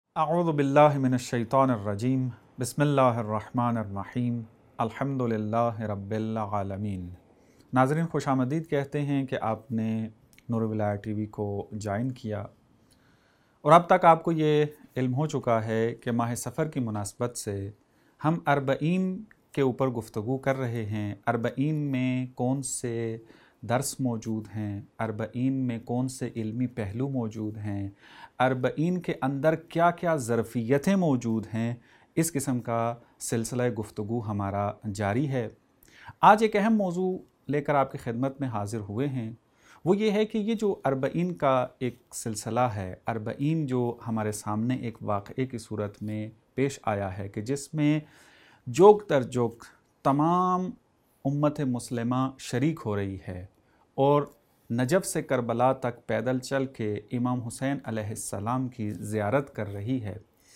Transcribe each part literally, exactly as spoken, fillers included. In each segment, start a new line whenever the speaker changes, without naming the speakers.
اعوذ باللہ من الشیطان الرجیم بسم اللہ الرحمن الرحیم الحمدللہ رب العالمین۔ ناظرین خوش آمدید کہتے ہیں کہ آپ نے نور ولایت ٹی وی کو جوائن کیا اور اب تک آپ کو یہ علم ہو چکا ہے کہ ماہ سفر کی مناسبت سے ہم اربعین کے اوپر گفتگو کر رہے ہیں۔ اربعین میں کون سے درس موجود ہیں، اربعین میں کون سے علمی پہلو موجود ہیں، اربعین کے اندر کیا کیا ظرفیتیں موجود ہیں، اس قسم کا سلسلہ گفتگو ہمارا جاری ہے۔ آج ایک اہم موضوع لے کر آپ کی خدمت میں حاضر ہوئے ہیں، وہ یہ ہے کہ یہ جو اربعین کا ایک سلسلہ ہے، اربعین جو ہمارے سامنے ایک واقعے کی صورت میں پیش آیا ہے کہ جس میں جوگ در جوگ تمام امت مسلمہ شریک ہو رہی ہے اور نجف سے کربلا تک پیدل چل کے امام حسین علیہ السلام کی زیارت کر رہی ہے۔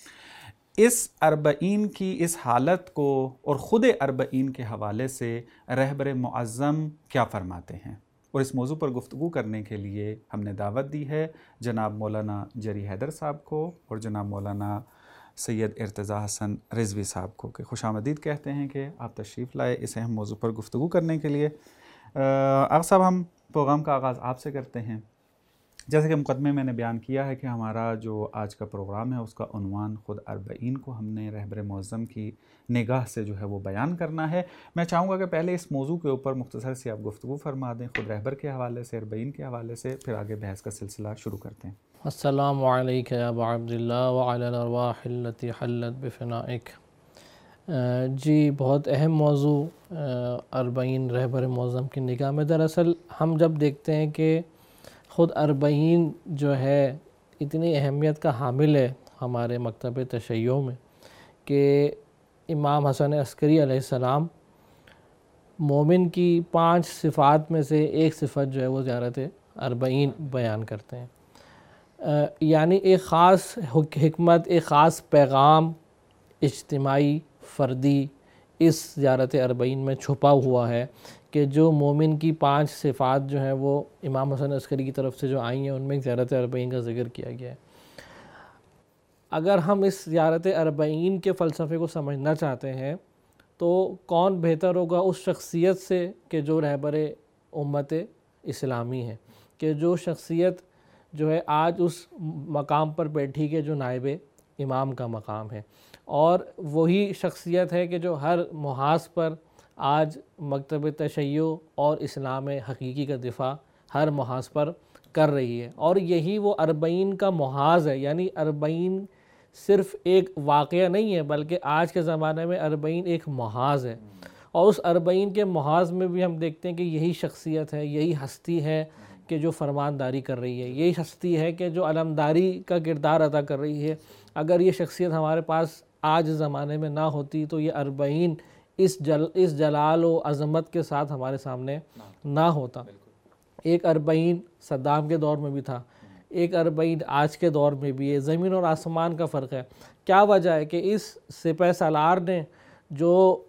اس اربعین کی اس حالت کو اور خود اربعین کے حوالے سے رہبر معظم کیا فرماتے ہیں، اور اس موضوع پر گفتگو کرنے کے لیے ہم نے دعوت دی ہے جناب مولانا جری حیدر صاحب کو اور جناب مولانا سید ارتضیٰ حسن رضوی صاحب کو، کہ خوش آمدید کہتے ہیں کہ آپ تشریف لائے اس اہم موضوع پر گفتگو کرنے کے لیے۔ آغا صاحب، ہم پروگرام کا آغاز آپ سے کرتے ہیں۔ جیسے کہ مقدمے میں نے بیان کیا ہے کہ ہمارا جو آج کا پروگرام ہے اس کا عنوان خود اربعین کو ہم نے رہبر معظم کی نگاہ سے جو ہے وہ بیان کرنا ہے۔ میں چاہوں گا کہ پہلے اس موضوع کے اوپر مختصر سی آپ گفتگو فرما دیں، خود رہبر کے حوالے سے، اربعین کے حوالے سے، پھر آگے بحث کا سلسلہ شروع کرتے ہیں۔
السلام علیکم یا ابا عبداللہ وعلی الارواح التي حلت بفنائک۔ جی، بہت اہم موضوع اربعین رہبر معظم کی نگاہ میں۔ دراصل ہم جب دیکھتے ہیں کہ خود اربعین جو ہے اتنی اہمیت کا حامل ہے ہمارے مکتب تشیع میں کہ امام حسن عسکری علیہ السلام مومن کی پانچ صفات میں سے ایک صفت جو ہے وہ زیارت اربعین بیان کرتے ہیں۔ یعنی ایک خاص حکمت، ایک خاص پیغام اجتماعی، فردی اس زیارت اربعین میں چھپا ہوا ہے کہ جو مومن کی پانچ صفات جو ہیں وہ امام حسن عسکری کی طرف سے جو آئی ہیں ان میں زیارت اربعین کا ذکر کیا گیا ہے۔ اگر ہم اس زیارت اربعین کے فلسفے کو سمجھنا چاہتے ہیں تو کون بہتر ہوگا اس شخصیت سے کہ جو رہبر امت اسلامی ہے، کہ جو شخصیت جو ہے آج اس مقام پر بیٹھی کہ جو نائب امام کا مقام ہے، اور وہی شخصیت ہے کہ جو ہر محاذ پر آج مکتب تشیع اور اسلام حقیقی کا دفاع ہر محاذ پر کر رہی ہے۔ اور یہی وہ اربعین کا محاذ ہے، یعنی اربعین صرف ایک واقعہ نہیں ہے بلکہ آج کے زمانے میں اربعین ایک محاذ ہے، اور اس اربعین کے محاذ میں بھی ہم دیکھتے ہیں کہ یہی شخصیت ہے، یہی ہستی ہے کہ جو فرمانداری کر رہی ہے، یہی ہستی ہے کہ جو علمداری کا کردار ادا کر رہی ہے۔ اگر یہ شخصیت ہمارے پاس آج زمانے میں نہ ہوتی تو یہ اربعین اس جل اس جلال و عظمت کے ساتھ ہمارے سامنے نہ ہوتا۔ ایک اربعین صدام کے دور میں بھی تھا، ایک اربعین آج کے دور میں بھی ہے۔ زمین اور آسمان کا فرق ہے۔ کیا وجہ ہے کہ اس سپہ سالار نے جو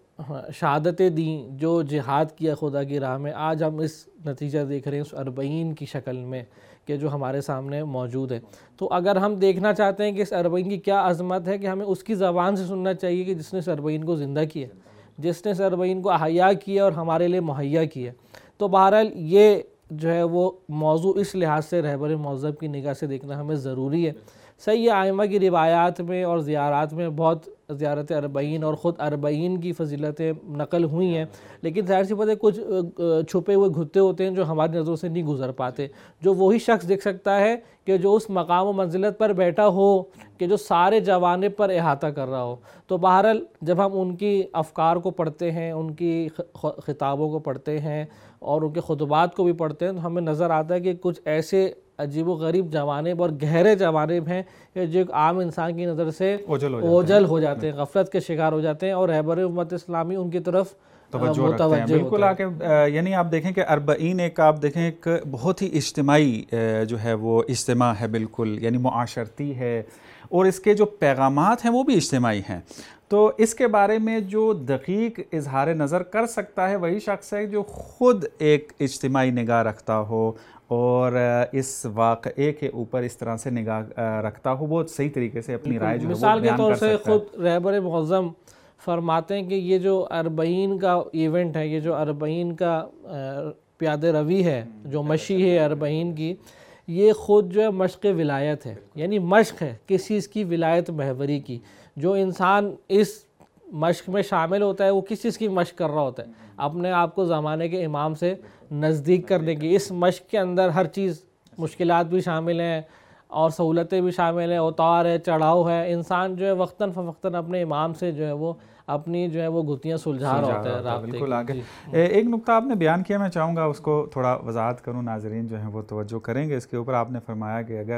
شہادتیں دیں، جو جہاد کیا خدا کی راہ میں، آج ہم اس نتیجہ دیکھ رہے ہیں اس اربعین کی شکل میں کہ جو ہمارے سامنے موجود ہے۔ تو اگر ہم دیکھنا چاہتے ہیں کہ اس اربعین کی کیا عظمت ہے، کہ ہمیں اس کی زبان سے سننا چاہیے کہ جس نے اس اربعین کو زندہ کیا، جس نے اس اربعین کو احیا کیا اور ہمارے لیے مہیا کیا۔ تو بہرحال یہ جو ہے وہ موضوع اس لحاظ سے رہبر معظم کی نگاہ سے دیکھنا ہمیں ضروری ہے۔ صحیح ائمہ کی روایات میں اور زیارات میں بہت زیارت اربعین اور خود اربعین کی فضیلتیں نقل ہوئی ہیں، لیکن ظاہر سی بات ہے کچھ چھپے ہوئے گھتے ہوتے ہیں جو ہماری نظروں سے نہیں گزر پاتے، جو وہی شخص دیکھ سکتا ہے کہ جو اس مقام و منزلت پر بیٹھا ہو کہ جو سارے جوانب پر احاطہ کر رہا ہو۔ تو بہرحال جب ہم ان کی افکار کو پڑھتے ہیں، ان کی خطابوں کو پڑھتے ہیں اور ان کے خطبات کو بھی پڑھتے ہیں تو ہمیں نظر آتا ہے کہ کچھ ایسے عجیب و غریب جوانب اور گہرے جوانب ہیں کہ جو ایک عام انسان کی نظر سے اوجھل ہو جاتے ہیں، غفلت کے شکار ہو جاتے ہیں، اور رہبر امت اسلامی ان کی طرف
توجہ رکھتے ہیں۔ بالکل آ کے یعنی آپ دیکھیں کہ اربعین ایک آپ دیکھیں ایک بہت ہی اجتماعی جو ہے وہ اجتماع ہے، بالکل یعنی معاشرتی ہے، اور اس کے جو پیغامات ہیں وہ بھی اجتماعی ہیں۔ تو اس کے بارے میں جو دقیق اظہار نظر کر سکتا ہے وہی شخص ہے جو خود ایک اجتماعی نگاہ رکھتا ہو اور اس واقعے کے اوپر اس طرح سے نگاہ رکھتا ہو، وہ صحیح طریقے سے اپنی رائے جو ہے وہ
مثال کے
بیان
طور
کر
سے
سکتا ہے۔
خود رہبر معظم فرماتے ہیں کہ یہ جو اربعین کا ایونٹ ہے، یہ جو اربعین کا پیادہ روی ہے، جو مشی ہے اربعین کی، یہ خود جو ہے مشق ولایت ہے، یعنی مشق ہے کس چیز کی؟ ولایت محوری کی۔ جو انسان اس مشق میں شامل ہوتا ہے وہ کس چیز کی مشق کر رہا ہوتا ہے؟ اپنے آپ کو زمانے کے امام سے نزدیک کرنے کی۔ اس مشق کے اندر ہر چیز، مشکلات بھی شامل ہیں اور سہولتیں بھی شامل ہیں، اتار ہے، چڑھاؤ ہے، انسان جو ہے وقتاً فوقتاً اپنے امام سے جو ہے وہ اپنی جو ہے وہ گھتیاں سلجھا رہا ہوتا ہے رابطے
بالکل
کی۔
آگے ایک نقطہ آپ نے بیان کیا، میں چاہوں گا اس کو تھوڑا وضاحت کروں، ناظرین جو ہیں وہ توجہ کریں گے اس کے اوپر۔ آپ نے فرمایا کہ اگر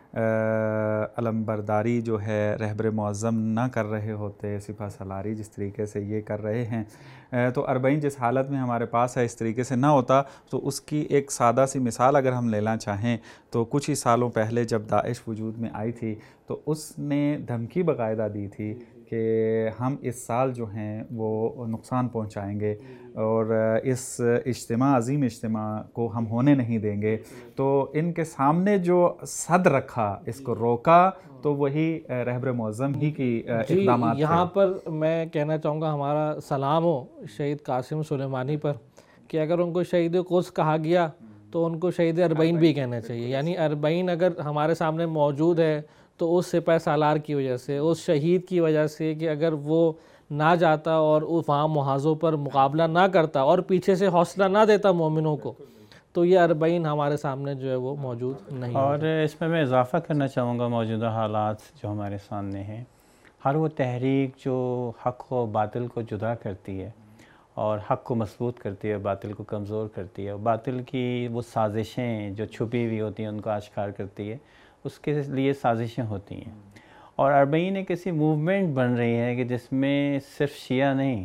علم برداری جو ہے رہبر معظم نہ کر رہے ہوتے، سپہ سالاری جس طریقے سے یہ کر رہے ہیں، تو اربعین جس حالت میں ہمارے پاس ہے اس طریقے سے نہ ہوتا۔ تو اس کی ایک سادہ سی مثال اگر ہم لینا چاہیں تو کچھ ہی سالوں پہلے جب داعش وجود میں آئی تھی تو اس نے دھمکی باقاعدہ دی تھی کہ ہم اس سال جو ہیں وہ نقصان پہنچائیں گے اور اس اجتماع، عظیم اجتماع کو ہم ہونے نہیں دیں گے۔ تو ان کے سامنے جو صد رکھا، اس کو روکا، تو وہی رہبر معظم ہی کی اقدامات
تھے۔ یہاں پر میں کہنا چاہوں گا ہمارا سلام ہو شہید قاسم سلیمانی پر کہ اگر ان کو شہید قدس کہا گیا تو ان کو شہید اربعین بھی کہنا چاہیے۔ یعنی اربعین اگر ہمارے سامنے موجود ہے تو اس سپہ سالار کی وجہ سے، اس شہید کی وجہ سے، کہ اگر وہ نہ جاتا اور وہاں محاذوں پر مقابلہ نہ کرتا اور پیچھے سے حوصلہ نہ دیتا مومنوں کو، تو یہ اربعین ہمارے سامنے جو ہے وہ موجود نہیں۔
اور اس میں میں اضافہ کرنا چاہوں گا، موجودہ حالات جو ہمارے سامنے ہیں، ہر وہ تحریک جو حق و باطل کو جدا کرتی ہے اور حق کو مضبوط کرتی ہے، باطل کو کمزور کرتی ہے، باطل کی وہ سازشیں جو چھپی ہوئی ہوتی ہیں ان کو آشکار کرتی ہے، اس کے لیے سازشیں ہوتی ہیں۔ اور اربعین ایک ایسی موومنٹ بن رہی ہے کہ جس میں صرف شیعہ نہیں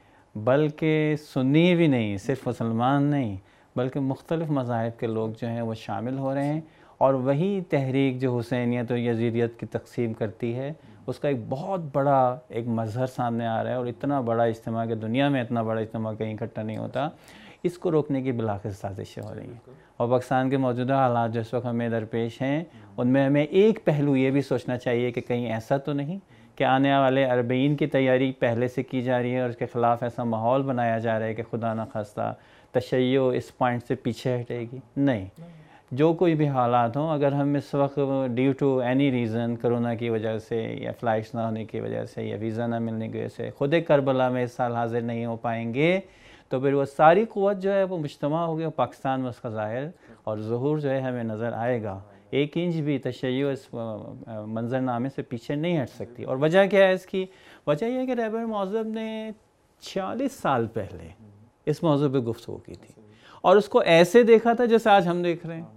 بلکہ سنی بھی نہیں، صرف مسلمان نہیں بلکہ مختلف مذاہب کے لوگ جو ہیں وہ شامل ہو رہے ہیں، اور وہی تحریک جو حسینیت اور یزیدیت کی تقسیم کرتی ہے، اس کا ایک بہت بڑا ایک مظہر سامنے آ رہا ہے، اور اتنا بڑا اجتماع کہ دنیا میں اتنا بڑا اجتماع کہیں اکٹھا نہیں ہوتا، اس کو روکنے کی بلاخر سازشیں ہو رہی ہیں۔ اور پاکستان کے موجودہ حالات جو اس وقت ہمیں درپیش ہیں، ان میں ہمیں ایک پہلو یہ بھی سوچنا چاہیے کہ کہیں ایسا تو نہیں کہ آنے والے اربعین کی تیاری پہلے سے کی جا رہی ہے اور اس کے خلاف ایسا ماحول بنایا جا رہا ہے کہ خدا نخواستہ تشیع اس پوائنٹ سے پیچھے ہٹے گی۔ نہیں، جو کوئی بھی حالات ہوں، اگر ہم اس وقت due to any reason, corona کی وجہ سے یا فلائٹس نہ ہونے کی وجہ سے یا ویزا نہ ملنے کی وجہ سے خود کربلا میں اس سال حاضر نہیں ہو پائیں گے، تو پھر وہ ساری قوت جو ہے وہ مجتمع ہوگی اور پاکستان میں اس کا ظاہر اور ظہور جو ہے ہمیں نظر آئے گا۔ ایک انچ بھی تشیع اس منظرنامے سے پیچھے نہیں ہٹ سکتی۔ اور وجہ کیا ہے اس کی؟ وجہ یہ ہے کہ رہبر معظم نے چھیالیس سال پہلے اس موضوع پہ گفتگو کی تھی اور اس کو ایسے دیکھا تھا جیسے آج ہم دیکھ رہے ہیں۔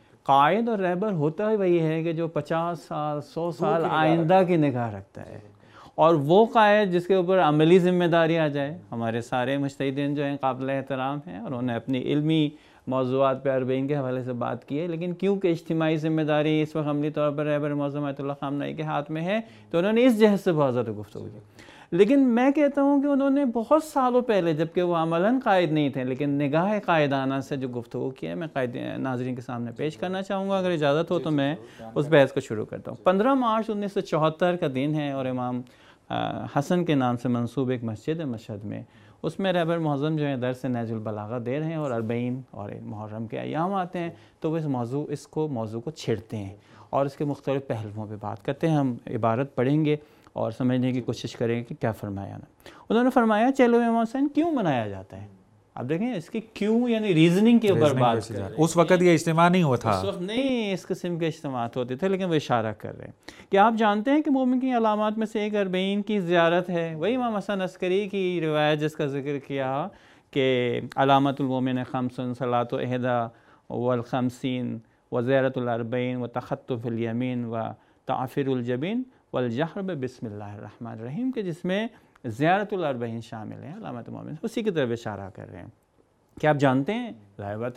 قائد اور رہبر ہوتا ہی وہی ہے کہ جو پچاس سال سو سال آئندہ کی نگاہ رکھتا ہے، اور وہ قائد جس کے اوپر عملی ذمہ داری آ جائے۔ ہمارے سارے مجتہدین جو ہیں قابل احترام ہیں اور انہوں نے اپنی علمی موضوعات پہ اربعین کے حوالے سے بات کی ہے، لیکن کیونکہ اجتماعی ذمہ داری اس وقت عملی طور پر رہبر معظم آیت اللہ خامنہ ای کے ہاتھ میں ہے، تو انہوں نے اس جہت سے بہت زیادہ گفتگو کی۔ لیکن میں کہتا ہوں کہ انہوں نے بہت سالوں پہلے، جبکہ وہ عملاً قائد نہیں تھے لیکن نگاہ قائدانہ سے جو گفتگو کی ہے، میں قائد ناظرین کے سامنے پیش کرنا چاہوں گا۔ اگر اجازت ہو تو میں اس بحث کو شروع کرتا ہوں۔ پندرہ مارچ انیس سو چوہتر کا دن ہے اور امام حسن کے نام سے منسوب ایک مسجد ہے مشہد میں، اس میں رہبر معظم جو ہے درس نہج البلاغہ دے رہے ہیں اور اربعین اور محرم کے ایام آتے ہیں، تو وہ اس موضوع اس کو موضوع کو چھیڑتے ہیں اور اس کے مختلف پہلوؤں پہ بات کرتے ہیں۔ ہم عبارت پڑھیں گے اور سمجھنے کی کوشش کریں گے کہ کیا فرمایا نا۔ انہوں نے فرمایا چلو امام حسین کیوں منایا جاتا ہے؟ اب دیکھیں اس کی کیوں یعنی ریزننگ کے اوپر بات کر رہے ہیں۔
اس وقت یہ اجتماع نہیں ہوا تھا،
اس وقت نہیں اس قسم کے اجتماعات ہوتے تھے، لیکن وہ اشارہ کر رہے ہیں کہ آپ جانتے ہیں کہ مومن کی علامات میں سے ایک اربعین کی زیارت ہے۔ وہی امام حسن عسکری کی روایت جس کا ذکر کیا کہ علامت المومن خمس صلاۃ احدی والخمسین وزیارت الاربعین و تخطف الیمین و تعفر الجبین والجہر بسم اللہ الرحمن الرحیم، کہ جس میں زیارت الاربعین شامل ہے، علامت مومن اسی کی طرف اشارہ کر رہے ہیں۔ کہ آپ جانتے ہیں ظاہر بات ہے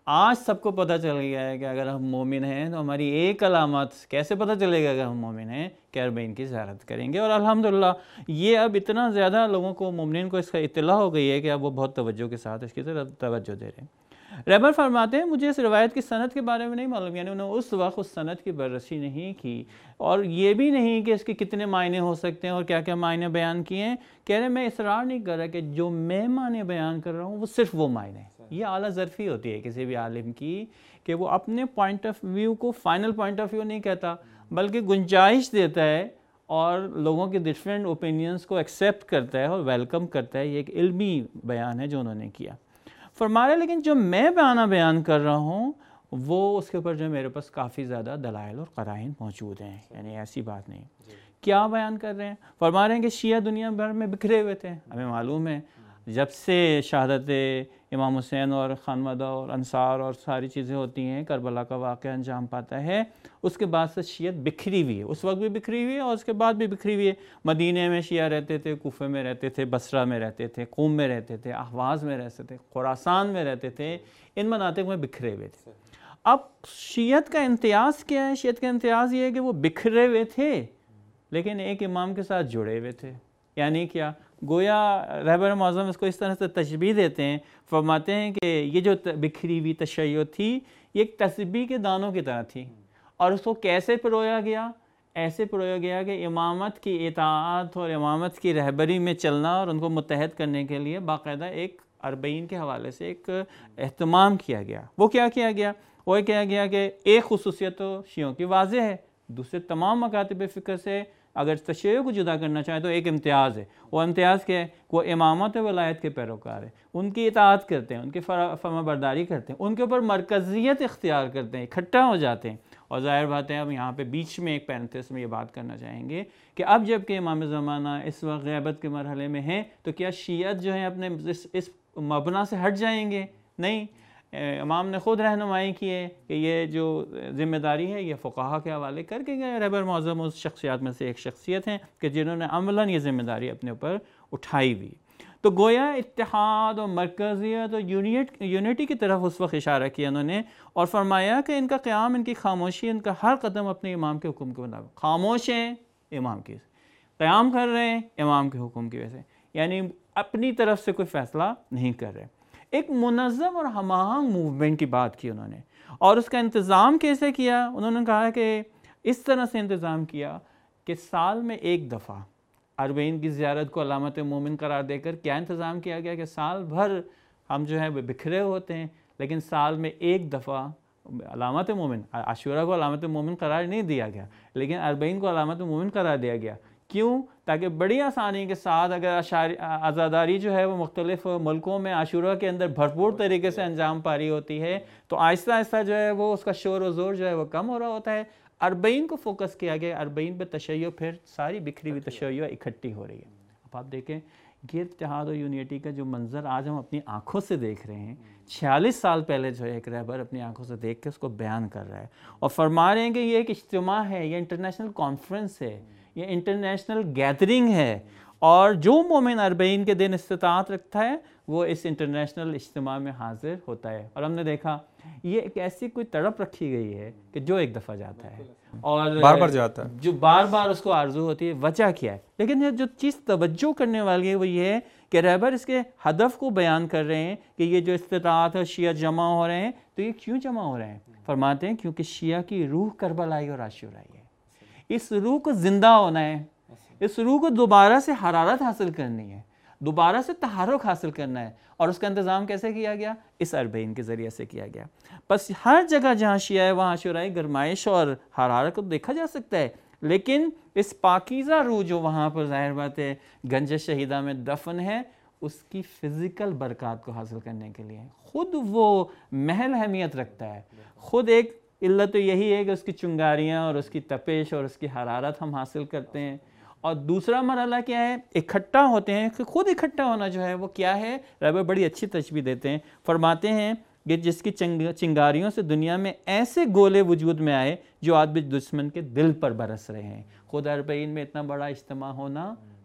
آج سب کو پتہ چل گیا ہے کہ اگر ہم مومن ہیں تو ہماری ایک علامت کیسے پتہ چلے گا کہ ہم مومن ہیں کہ اربعین کی زیارت کریں گے. اور الحمدللہ یہ اب اتنا زیادہ لوگوں کو مومنین کو اس کا اطلاع ہو گئی ہے کہ اب وہ بہت توجہ کے ساتھ اس کی طرف توجہ دے رہے ہیں. رہبر فرماتے ہیں مجھے اس روایت کی سند کے بارے میں نہیں معلوم، یعنی انہوں نے اس وقت اس سند کی بررسی نہیں کی اور یہ بھی نہیں کہ اس کے کتنے معنی ہو سکتے ہیں اور کیا کیا معنی بیان کیے ہیں. کہہ رہے میں اصرار نہیں کر رہا کہ جو میں معنی بیان کر رہا ہوں وہ صرف وہ معنی ہیں. یہ اعلیٰ ظرفی ہوتی ہے کسی بھی عالم کی کہ وہ اپنے پوائنٹ آف ویو کو فائنل پوائنٹ آف ویو نہیں کہتا بلکہ گنجائش دیتا ہے اور لوگوں کے ڈفرینٹ اوپینینز کو ایکسیپٹ کرتا ہے اور ویلکم کرتا ہے. یہ ایک علمی بیان ہے جو انہوں نے کیا. فرما رہے لیکن جو میں بیانہ بیان کر رہا ہوں وہ اس کے اوپر جو میرے پاس کافی زیادہ دلائل اور قرائن موجود ہیں، یعنی ایسی بات نہیں. کیا بیان کر رہے ہیں؟ فرما رہے ہیں کہ شیعہ دنیا بھر میں بکھرے ہوئے تھے. ہمیں معلوم ہے جب سے شہادت امام حسین اور خانمدہ اور انصار اور ساری چیزیں ہوتی ہیں، کربلا کا واقعہ انجام پاتا ہے، اس کے بعد سے شیعت بکھری ہوئی ہے. اس وقت بھی بکھری ہوئی ہے اور اس کے بعد بھی بکھری ہوئی ہے. مدینہ میں شیعہ رہتے تھے، کوفہ میں رہتے تھے، بصرہ میں رہتے تھے، قوم میں رہتے تھے، احواز میں رہتے تھے، خراسان میں رہتے تھے. ان مناطق میں بکھرے ہوئے تھے. اب شیعت کا امتیاز کیا ہے؟ شیعت کا امتیاز یہ ہے کہ وہ بکھرے ہوئے تھے لیکن ایک امام کے ساتھ جڑے ہوئے تھے. یعنی کیا؟ گویا رہبر معظم اس کو اس طرح سے تشبیہ دیتے ہیں، فرماتے ہیں کہ یہ جو بکھری ہوئی تشیع تھی یہ ایک تسبیح کے دانوں کی طرح تھی اور اس کو کیسے پرویا گیا؟ ایسے پرویا گیا کہ امامت کی اطاعت اور امامت کی رہبری میں چلنا اور ان کو متحد کرنے کے لیے باقاعدہ ایک اربعین کے حوالے سے ایک اہتمام کیا گیا. وہ کیا کیا گیا؟ وہ کیا گیا کہ ایک خصوصیت تو شیعوں کی واضح ہے، دوسرے تمام مکاتب فکر سے اگر تشیع کو جدا کرنا چاہے تو ایک امتیاز ہے. وہ امتیاز کیا ہے؟ وہ امامت ولایت کے پیروکار ہیں، ان کی اطاعت کرتے ہیں، ان کی فرما برداری کرتے ہیں، ان کے اوپر مرکزیت اختیار کرتے ہیں، اکٹھا ہو جاتے ہیں. اور ظاہر بات ہے اب یہاں پہ بیچ میں ایک پینتھس میں یہ بات کرنا چاہیں گے کہ اب جب کہ امام زمانہ اس وقت غیبت کے مرحلے میں ہیں تو کیا شیعت جو ہیں اپنے اس, اس مبنا سے ہٹ جائیں گے؟ نہیں. امام نے خود رہنمائی کی ہے کہ یہ جو ذمہ داری ہے یہ فقہا کے حوالے کر کے گئے. رہبر معظم اس شخصیات میں سے ایک شخصیت ہیں کہ جنہوں نے عملاً یہ ذمہ داری اپنے اوپر اٹھائی ہوئی. تو گویا اتحاد اور مرکزیت اور یونیٹ یونٹی کی طرف اس وقت اشارہ کیا انہوں نے اور فرمایا کہ ان کا قیام، ان کی خاموشی، ان کا ہر قدم اپنے امام کے حکم کے مطابق. خاموش ہیں امام کی، قیام کر رہے ہیں امام کے حکم کی وجہ سے، یعنی اپنی طرف سے کوئی فیصلہ نہیں کر رہے. ایک منظم اور ہم آہنگ موومنٹ کی بات کی انہوں نے اور اس کا انتظام کیسے کیا؟ انہوں نے کہا کہ اس طرح سے انتظام کیا کہ سال میں ایک دفعہ اربعین کی زیارت کو علامت مومن قرار دے کر کیا انتظام کیا گیا کہ سال بھر ہم جو ہے بکھرے ہوتے ہیں لیکن سال میں ایک دفعہ علامت مومن، عاشورہ کو علامت مومن قرار نہیں دیا گیا لیکن اربعین کو علامت مومن قرار دیا گیا. کیوں؟ تاکہ بڑی آسانی کے ساتھ اگر عزاداری جو ہے وہ مختلف ملکوں میں عاشورہ کے اندر بھرپور طریقے سے انجام پاری ہوتی ہے تو آہستہ آہستہ جو ہے وہ اس کا شور و زور جو ہے وہ کم ہو رہا ہوتا ہے. اربعین کو فوکس کیا گیا، اربعین پہ تشیع پھر ساری بکھری ہوئی تشیع اکٹھی ہو رہی ہے. اب آپ دیکھیں یہ اتحاد و یونیٹی کا جو منظر آج ہم اپنی آنکھوں سے دیکھ رہے ہیں، چھیالیس سال پہلے جو ہے ایک رہبر اپنی آنکھوں سے دیکھ کے اس کو بیان کر رہا ہے اور فرما رہے ہیں کہ یہ ایک اجتماع ہے، یہ انٹرنیشنل کانفرنس ہے، یہ انٹرنیشنل گیدرنگ ہے اور جو مومن اربعین کے دن استطاعت رکھتا ہے وہ اس انٹرنیشنل اجتماع میں حاضر ہوتا ہے. اور ہم نے دیکھا یہ ایک ایسی کوئی تڑپ رکھی گئی ہے کہ جو ایک دفعہ جاتا ہے اور
بار بار جاتا ہے،
جو بار بار اس کو آرزو ہوتی ہے. وجہ کیا ہے؟ لیکن یہ جو چیز توجہ کرنے والی ہے وہ یہ ہے کہ رہبر اس کے ہدف کو بیان کر رہے ہیں کہ یہ جو استطاعت اور شیعہ جمع ہو رہے ہیں تو یہ کیوں جمع ہو رہے ہیں؟ فرماتے ہیں کیونکہ شیعہ کی روح کربلائی اور عاشورائی ہے. اس روح کو زندہ ہونا ہے، اس روح کو دوبارہ سے حرارت حاصل کرنی ہے، دوبارہ سے تحرک حاصل کرنا ہے. اور اس کا انتظام کیسے کیا گیا؟ اس اربعین کے ذریعے سے کیا گیا. بس ہر جگہ جہاں شیعہ ہے وہاں عاشورائی گرمائش اور حرارت کو دیکھا جا سکتا ہے لیکن اس پاکیزہ روح جو وہاں پر ظاہر بات ہے گنج شہیدہ میں دفن ہے اس کی فزیکل برکات کو حاصل کرنے کے لیے خود وہ محل اہمیت رکھتا ہے. خود ایک علت تو یہی ہے کہ اس کی چنگاریاں اور اس کی تپش اور اس کی حرارت ہم حاصل کرتے ہیں. اور دوسرا مرحلہ کیا ہے؟ اکٹھا ہوتے ہیں. خود اکٹھا ہونا جو ہے وہ کیا ہے؟ رہبر بڑی اچھی تشبیہ دیتے ہیں، فرماتے ہیں کہ جس کی چنگاریوں سے دنیا میں ایسے گولے وجود میں آئے جو آج بھی دشمن کے دل پر برس رہے ہیں. خود اربعین میں اتنا بڑا اجتماع ہونا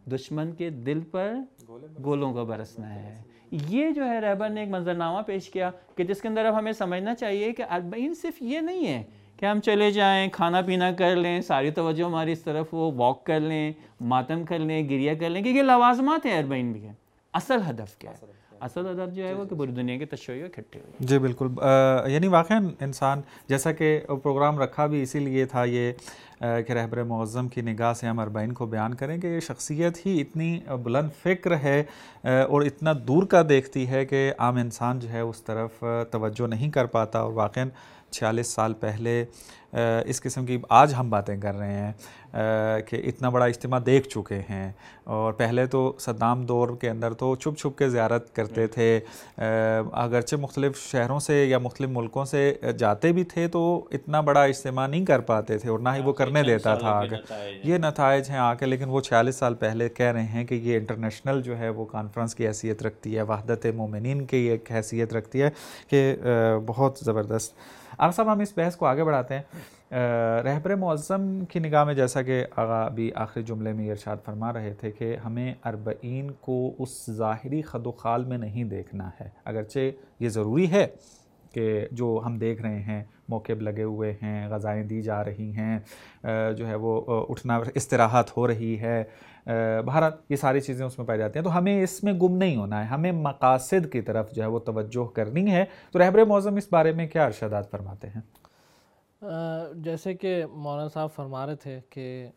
دشمن کے دل پر گولوں کا برسنا ہے. یہ جو ہے رہبر نے ایک منظرنامہ پیش کیا کہ جس کے اندر اب ہمیں سمجھنا چاہیے کہ اربعین صرف یہ نہیں ہے کہ ہم چلے جائیں کھانا پینا کر لیں, ساری توجہ ہماری اس طرف ہو, واک کر لیں, ماتم کر لیں, گریہ کر لیں, کیونکہ یہ لوازمات ہیں اربعین بھی ہیں. اصل ہدف کیا ہے؟ اصل ہدف جو ہے وہ کہ پوری دنیا کے تشیع اکٹھے ہوئے.
جی بالکل, یعنی واقعاً انسان جیسا کہ پروگرام رکھا بھی اسی لیے تھا یہ کہ رہبر معظم کی نگاہ سے ہم اربعین کو بیان کریں کہ یہ شخصیت ہی اتنی بلند فکر ہے اور اتنا دور کا دیکھتی ہے کہ عام انسان جو ہے اس طرف توجہ نہیں کر پاتا. اور واقعاً چھیالیس سال پہلے اس قسم کی آج ہم باتیں کر رہے ہیں کہ اتنا بڑا اجتماع دیکھ چکے ہیں. اور پہلے تو صدام دور کے اندر تو چھپ چھپ کے زیارت کرتے تھے, اگرچہ مختلف شہروں سے یا مختلف ملکوں سے جاتے بھی تھے تو اتنا بڑا اجتماع نہیں کر پاتے تھے اور نہ ہی وہ کرنے دیتا تھا آگے. یہ نتائج ہیں آ کے, لیکن وہ چھیالیس سال پہلے کہہ رہے ہیں کہ یہ انٹرنیشنل جو ہے وہ کانفرنس کی حیثیت رکھتی ہے, وحدت مومنین کی ایک حیثیت رکھتی ہے کہ بہت زبردست. آغا صاحب ہم اس بحث کو آگے بڑھاتے ہیں. رہبر معظم کی نگاہ میں جیسا کہ آغا ابھی آخری جملے میں یہ ارشاد فرما رہے تھے کہ ہمیں اربعین کو اس ظاہری خد و خال میں نہیں دیکھنا ہے, اگرچہ یہ ضروری ہے کہ جو ہم دیکھ رہے ہیں موقب لگے ہوئے ہیں, غذائیں دی جا رہی ہیں, جو ہے وہ اٹھنا استراحت ہو رہی ہے, بہرحال یہ ساری چیزیں اس میں پائی جاتی ہیں, تو ہمیں اس میں گم نہیں ہونا ہے, ہمیں مقاصد کی طرف جو ہے وہ توجہ کرنی ہے. تو رہبر معظم اس بارے میں کیا ارشادات فرماتے ہیں؟
جیسے کہ مولانا صاحب فرما رہے تھے کہ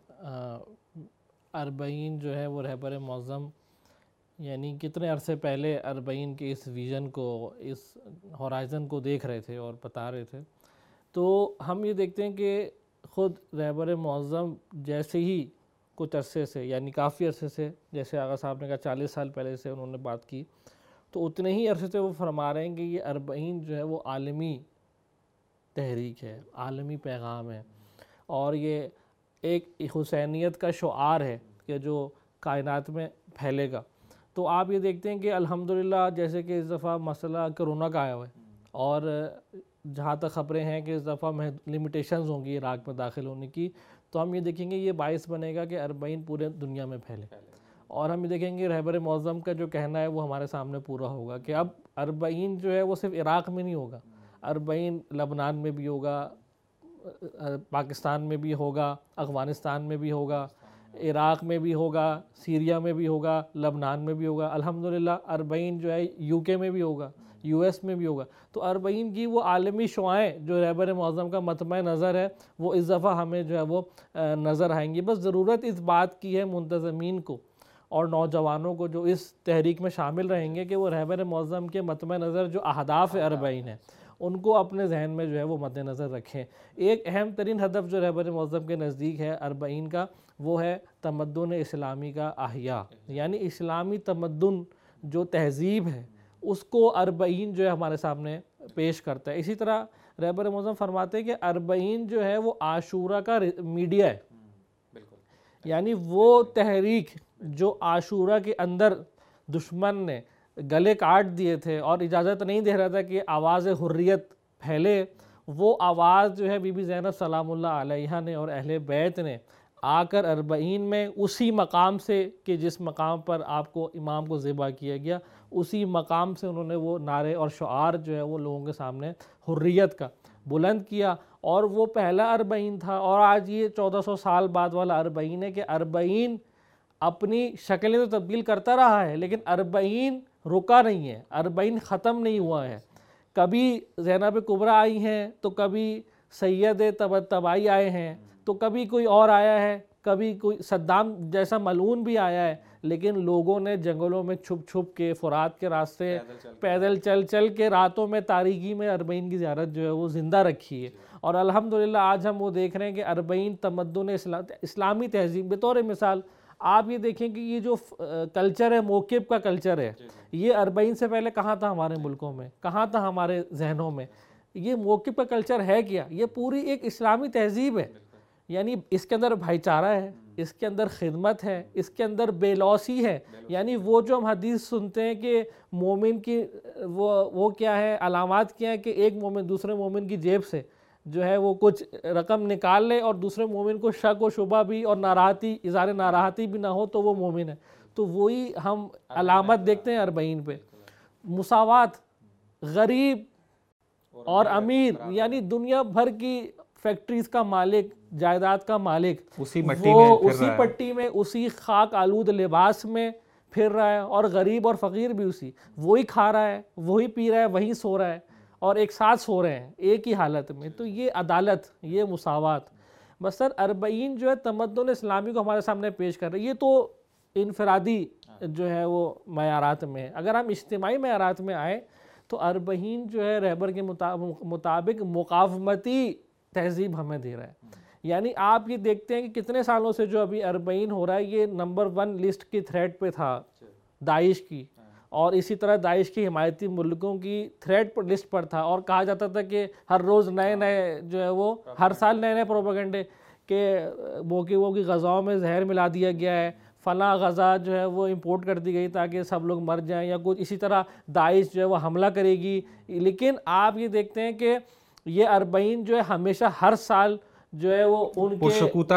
اربعین جو ہے وہ رہبر معظم یعنی کتنے عرصے پہلے اربعین کے اس ویژن کو, اس ہورائزن کو دیکھ رہے تھے اور بتا رہے تھے. تو ہم یہ دیکھتے ہیں کہ خود رہبر معظم جیسے ہی کچھ عرصے سے یعنی کافی عرصے سے, جیسے آغا صاحب نے کہا چالیس سال پہلے سے انہوں نے بات کی, تو اتنے ہی عرصے سے وہ فرما رہے ہیں کہ یہ اربعین جو ہے وہ عالمی تحریک ہے, عالمی پیغام ہے, اور یہ ایک حسینیت کا شعار ہے کہ جو کائنات میں پھیلے گا. تو آپ یہ دیکھتے ہیں کہ الحمدللہ جیسے کہ اس دفعہ مسئلہ کرونا کا آیا ہوا ہے, اور جہاں تک خبریں ہیں کہ اس دفعہ لمیٹیشنز ہوں گی عراق میں داخل ہونے کی, تو ہم یہ دیکھیں گے یہ باعث بنے گا کہ اربعین پورے دنیا میں پھیلے, اور ہم یہ دیکھیں گے رہبر معظم کا جو کہنا ہے وہ ہمارے سامنے پورا ہوگا کہ اب اربعین جو ہے وہ صرف عراق میں نہیں ہوگا, اربعین لبنان میں بھی ہوگا, پاکستان میں بھی ہوگا, افغانستان میں بھی ہوگا, عراق میں بھی ہوگا, سیریا میں بھی ہوگا, لبنان میں بھی ہوگا, الحمدللہ اربعین جو ہے یو کے میں بھی ہوگا, یو ایس میں بھی ہوگا. تو اربعین کی وہ عالمی شعائیں جو رہبر معظم کا مطمع نظر ہے وہ اس دفعہ ہمیں جو ہے وہ نظر آئیں گی. بس ضرورت اس بات کی ہے منتظمین کو اور نوجوانوں کو جو اس تحریک میں شامل رہیں گے کہ وہ رہبر معظم کے مطمع نظر جو اہداف اربعین ہیں ان کو اپنے ذہن میں جو ہے وہ مد نظر رکھیں. ایک اہم ترین ہدف جو رہبر معظم کے نزدیک ہے اربعین کا وہ ہے تمدن اسلامی کا احیاء, یعنی اسلامی تمدن جو تہذیب ہے اس کو اربعین جو ہے ہمارے سامنے پیش کرتا ہے. اسی طرح رہبر معظم فرماتے ہیں کہ اربعین جو ہے وہ عاشورہ کا میڈیا ہے, یعنی وہ تحریک جو عاشورہ کے اندر دشمن نے گلے کاٹ دیے تھے اور اجازت نہیں دے رہا تھا کہ آواز حریت پھیلے, وہ آواز جو ہے بی بی زینب سلام اللہ علیہا نے اور اہل بیت نے آ کر اربعین میں اسی مقام سے کہ جس مقام پر آپ کو امام کو ذبح کیا گیا اسی مقام سے انہوں نے وہ نعرے اور شعار جو ہے وہ لوگوں کے سامنے حریت کا بلند کیا, اور وہ پہلا اربعین تھا. اور آج یہ چودہ سو سال بعد والا اربعین ہے کہ اربعین اپنی شکلیں تو تبدیل کرتا رہا ہے لیکن اربعین رکا نہیں ہے, اربعین ختم نہیں ہوا ہے. کبھی زینب کبریٰ آئی ہیں تو کبھی سید طباطبائی آئے ہیں تو کبھی کوئی اور آیا ہے, کبھی کوئی صدام جیسا ملعون بھی آیا ہے, لیکن لوگوں نے جنگلوں میں چھپ چھپ کے فرات کے راستے پیدل چل چل کے راتوں میں تاریکی میں اربعین کی زیارت جو ہے وہ زندہ رکھی ہے. اور الحمدللہ آج ہم وہ دیکھ رہے ہیں کہ اربعین تمدن اسلامی تہذیب. بطور مثال آپ یہ دیکھیں کہ یہ جو کلچر ہے موقب کا کلچر ہے یہ اربعین سے پہلے کہاں تھا ہمارے ملکوں میں, کہاں تھا ہمارے ذہنوں میں. یہ موقب کا کلچر ہے کیا؟ یہ پوری ایک اسلامی تہذیب ہے, یعنی اس کے اندر بھائی چارہ ہے, اس کے اندر خدمت ہے, اس کے اندر بے لوثی ہے. یعنی وہ جو ہم حدیث سنتے ہیں کہ مومن کی وہ وہ کیا ہے علامات کیا ہے کہ ایک مومن دوسرے مومن کی جیب سے جو ہے وہ کچھ رقم نکال لے اور دوسرے مومن کو شک و شبہ بھی اور ناراحتی اظہار ناراحتی بھی نہ ہو تو وہ مومن ہے. تو وہی ہم علامت دیکھتے ہیں اربعین پہ. مساوات، غریب اور امیر، یعنی دنیا بھر کی فیکٹریز کا مالک، جائیداد کا مالک،
اسی مٹی
وہ
میں
اسی پٹی میں اسی خاک آلود لباس میں پھر رہا ہے، اور غریب اور فقیر بھی اسی، وہی کھا رہا ہے، وہی پی رہا ہے، وہی سو رہا ہے، اور ایک ساتھ سو رہے ہیں ایک ہی حالت میں. تو یہ عدالت، یہ مساوات. بس سر اربعین جو ہے تمدن اسلامی کو ہمارے سامنے پیش کر رہے ہیں. یہ تو انفرادی جو ہے وہ معیارات میں ہے. اگر ہم اجتماعی معیارات میں آئیں تو اربعین جو ہے رہبر کے مطابق مقاومتی تہذیب ہمیں دے رہا ہے. یعنی آپ یہ دیکھتے ہیں کہ کتنے سالوں سے جو ابھی اربعین ہو رہا ہے یہ نمبر ون لسٹ کی تھریٹ پہ تھا داعش کی، اور اسی طرح داعش کی حمایتی ملکوں کی تھریٹ پر لسٹ پر تھا، اور کہا جاتا تھا کہ ہر روز نئے نئے جو ہے وہ ہر سال نئے نئے پروپیگنڈے کہ موقعوں کی غزاؤں میں زہر ملا دیا گیا ہے، فلاں غزہ جو ہے وہ امپورٹ کر دی گئی تاکہ سب لوگ مر جائیں، یا کچھ اسی طرح داعش جو ہے وہ حملہ کرے گی. لیکن آپ یہ دیکھتے ہیں کہ یہ اربعین جو ہے ہمیشہ ہر سال جو ہے وہ ان کے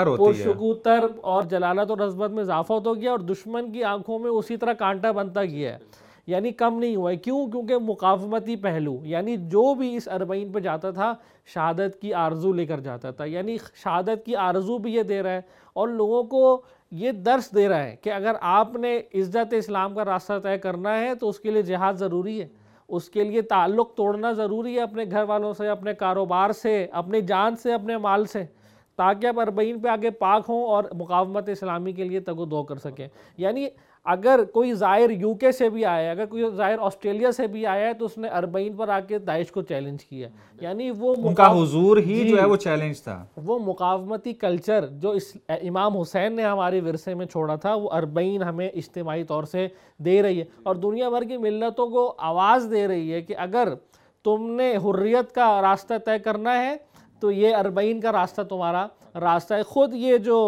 پرشکوتر اور جلالت اور عظمت میں اضافہ ہوتا گیا، اور دشمن کی آنکھوں میں اسی طرح کانٹا بنتا گیا ہے، یعنی کم نہیں ہوا ہے. کیوں؟ کیونکہ مقاومتی پہلو، یعنی جو بھی اس اربعین پہ جاتا تھا شہادت کی آرزو لے کر جاتا تھا، یعنی شہادت کی آرزو بھی یہ دے رہا ہے، اور لوگوں کو یہ درس دے رہا ہے کہ اگر آپ نے عزت اسلام کا راستہ طے کرنا ہے تو اس کے لیے جہاد ضروری ہے، اس کے لیے تعلق توڑنا ضروری ہے اپنے گھر والوں سے، اپنے کاروبار سے، اپنی جان سے، اپنے مال سے، تاکہ آپ اربعین پہ آگے پاک ہوں اور مقاومت اسلامی کے لیے تگ و دو کر سکیں. یعنی اگر کوئی زائر یو کے سے بھی آیا ہے، اگر کوئی زائر آسٹریلیا سے بھی آیا ہے تو اس نے اربعین پر آ کے داعش کو چیلنج کیا. یعنی وہ
ان کا حضور ہی جو ہے وہ چیلنج تھا.
وہ مقاومتی کلچر جو امام حسین نے ہمارے ورثے میں چھوڑا تھا وہ اربعین ہمیں اجتماعی طور سے دے رہی ہے، اور دنیا بھر کی ملتوں کو آواز دے رہی ہے کہ اگر تم نے حریت کا راستہ طے کرنا ہے تو یہ اربعین کا راستہ تمہارا راستہ ہے. خود یہ جو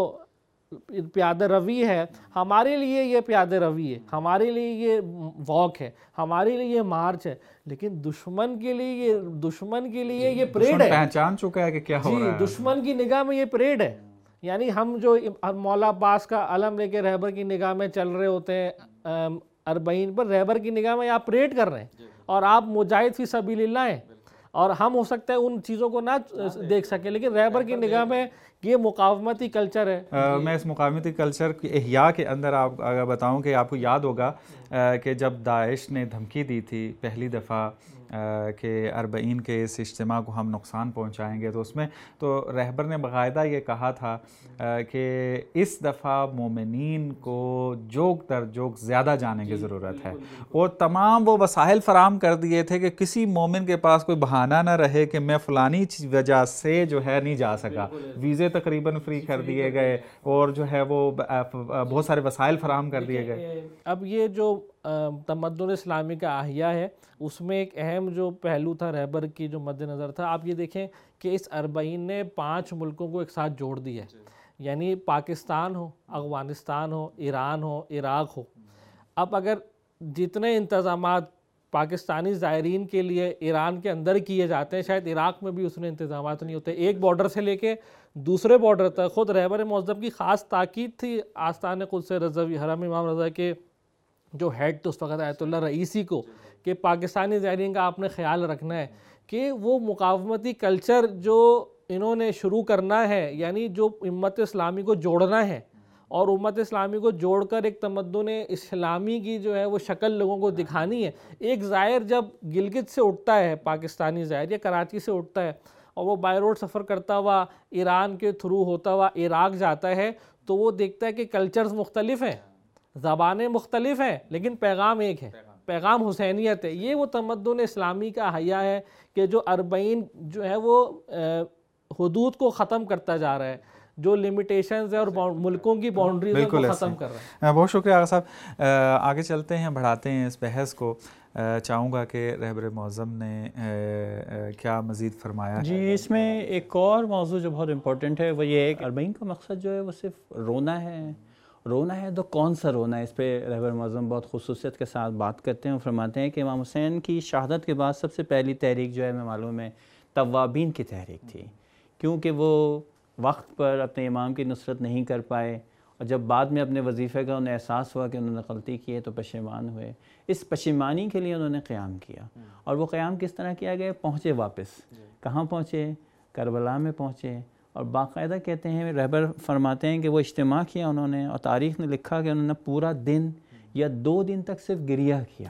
پیادہ روی ہے ہمارے لیے، یہ پیادہ روی ہے ہمارے لیے، یہ واک ہے ہمارے لیے، یہ مارچ ہے، لیکن دشمن کے لیے یہ دشمن کے لیے یہ پریڈ ہے.
پہچان چکا ہے کہ کیا ہو رہا ہے.
دشمن کی نگاہ میں یہ پریڈ ہے. یعنی ہم جو مولا عباس کا علم لے کے رہبر کی نگاہ میں چل رہے ہوتے ہیں اربعین پر، رہبر کی نگاہ میں آپ پریڈ کر رہے ہیں، اور آپ مجاہد فی سبیل اللہ ہیں، اور ہم ہو سکتا ہے ان چیزوں کو نہ دیکھ سکیں، لیکن رہبر کی نگاہ میں یہ مقاومتی کلچر ہے.
میں اس مقاومتی کلچر کی احیاء کے اندر آپ اگر بتاؤں کہ آپ کو یاد ہوگا کہ جب داعش نے دھمکی دی تھی پہلی دفعہ کہ اربعین کے اس اجتماع کو ہم نقصان پہنچائیں گے، تو اس میں تو رہبر نے باقاعدہ یہ کہا تھا کہ اس دفعہ مومنین کو جوگ در جوگ زیادہ جانے کی ضرورت ہے، اور تمام وہ وسائل فراہم کر دیے تھے کہ کسی مومن کے پاس کوئی بہانہ نہ رہے کہ میں فلانی وجہ سے جو ہے نہیں جا سکا. ویزے تقریباً فری کر دیے گئے، اور جو ہے وہ بہت سارے وسائل فراہم کر دیے گئے.
اب یہ جو تمدن اسلامی کا احیاء ہے اس میں ایک اہم جو پہلو تھا رہبر کی جو مد نظر تھا، آپ یہ دیکھیں کہ اس اربعین نے پانچ ملکوں کو ایک ساتھ جوڑ دیا ہے، یعنی پاکستان ہو، افغانستان ہو، ایران ہو، عراق ہو. اب اگر جتنے انتظامات پاکستانی زائرین کے لیے ایران کے اندر کیے جاتے ہیں، شاید عراق میں بھی اس نے انتظامات نہیں ہوتے. ایک بارڈر سے لے کے دوسرے بارڈر تک خود رہبر معظم کی خاص تاکید تھی آستان قدس رضوی حرم امام رضا کے جو ہیڈ تو اس وقت آیت اللہ رئیسی کو، کہ پاکستانی زائرین کا آپ نے خیال رکھنا ہے کہ وہ مقاومتی کلچر جو انہوں نے شروع کرنا ہے، یعنی جو امت اسلامی کو جوڑنا ہے اور امت اسلامی کو جوڑ کر ایک تمدن اسلامی کی جو ہے وہ شکل لوگوں کو دکھانی ہے. ایک زائر جب گلگت سے اٹھتا ہے، پاکستانی زائر یا کراچی سے اٹھتا ہے، اور وہ بائی روڈ سفر کرتا ہوا ایران کے تھرو ہوتا ہوا عراق جاتا ہے، تو وہ دیکھتا ہے کہ کلچرز مختلف ہیں، زبانیں مختلف ہیں، لیکن پیغام ایک ہے، پیغام حسینیت ہے. یہ وہ تمدن اسلامی کا احیاء ہے کہ جو اربعین جو ہے وہ حدود کو ختم کرتا جا رہا ہے، جو لمیٹیشنز ہیں اور ملکوں کی باؤنڈریز کو ختم کر رہا ہے.
بہت شکریہ آغا صاحب. آگے چلتے ہیں، بڑھاتے ہیں اس بحث کو. چاہوں گا کہ رہبر معظم نے کیا مزید فرمایا.
جی، اس میں ایک اور موضوع جو بہت امپورٹنٹ ہے وہ یہ ہے کہ اربعین کا مقصد جو ہے وہ صرف رونا ہے. رونا ہے تو کون سا رونا ہے؟ اس پہ رہبر معظم بہت خصوصیت کے ساتھ بات کرتے ہیں اور فرماتے ہیں کہ امام حسین کی شہادت کے بعد سب سے پہلی تحریک جو ہے، میں معلوم ہے توابین کی تحریک تھی، کیونکہ وہ وقت پر اپنے امام کی نصرت نہیں کر پائے، اور جب بعد میں اپنے وظیفے کا انہیں احساس ہوا کہ انہوں نے غلطی کی ہے تو پشیمان ہوئے. اس پشیمانی کے لیے انہوں نے قیام کیا. اور وہ قیام کس طرح کیا گیا؟ پہنچے واپس. کہاں پہنچے؟ کربلا میں پہنچے. اور باقاعدہ کہتے ہیں، رہبر فرماتے ہیں کہ وہ اجتماع کیا انہوں نے، اور تاریخ نے لکھا کہ انہوں نے پورا دن یا دو دن تک صرف گریہ کیا.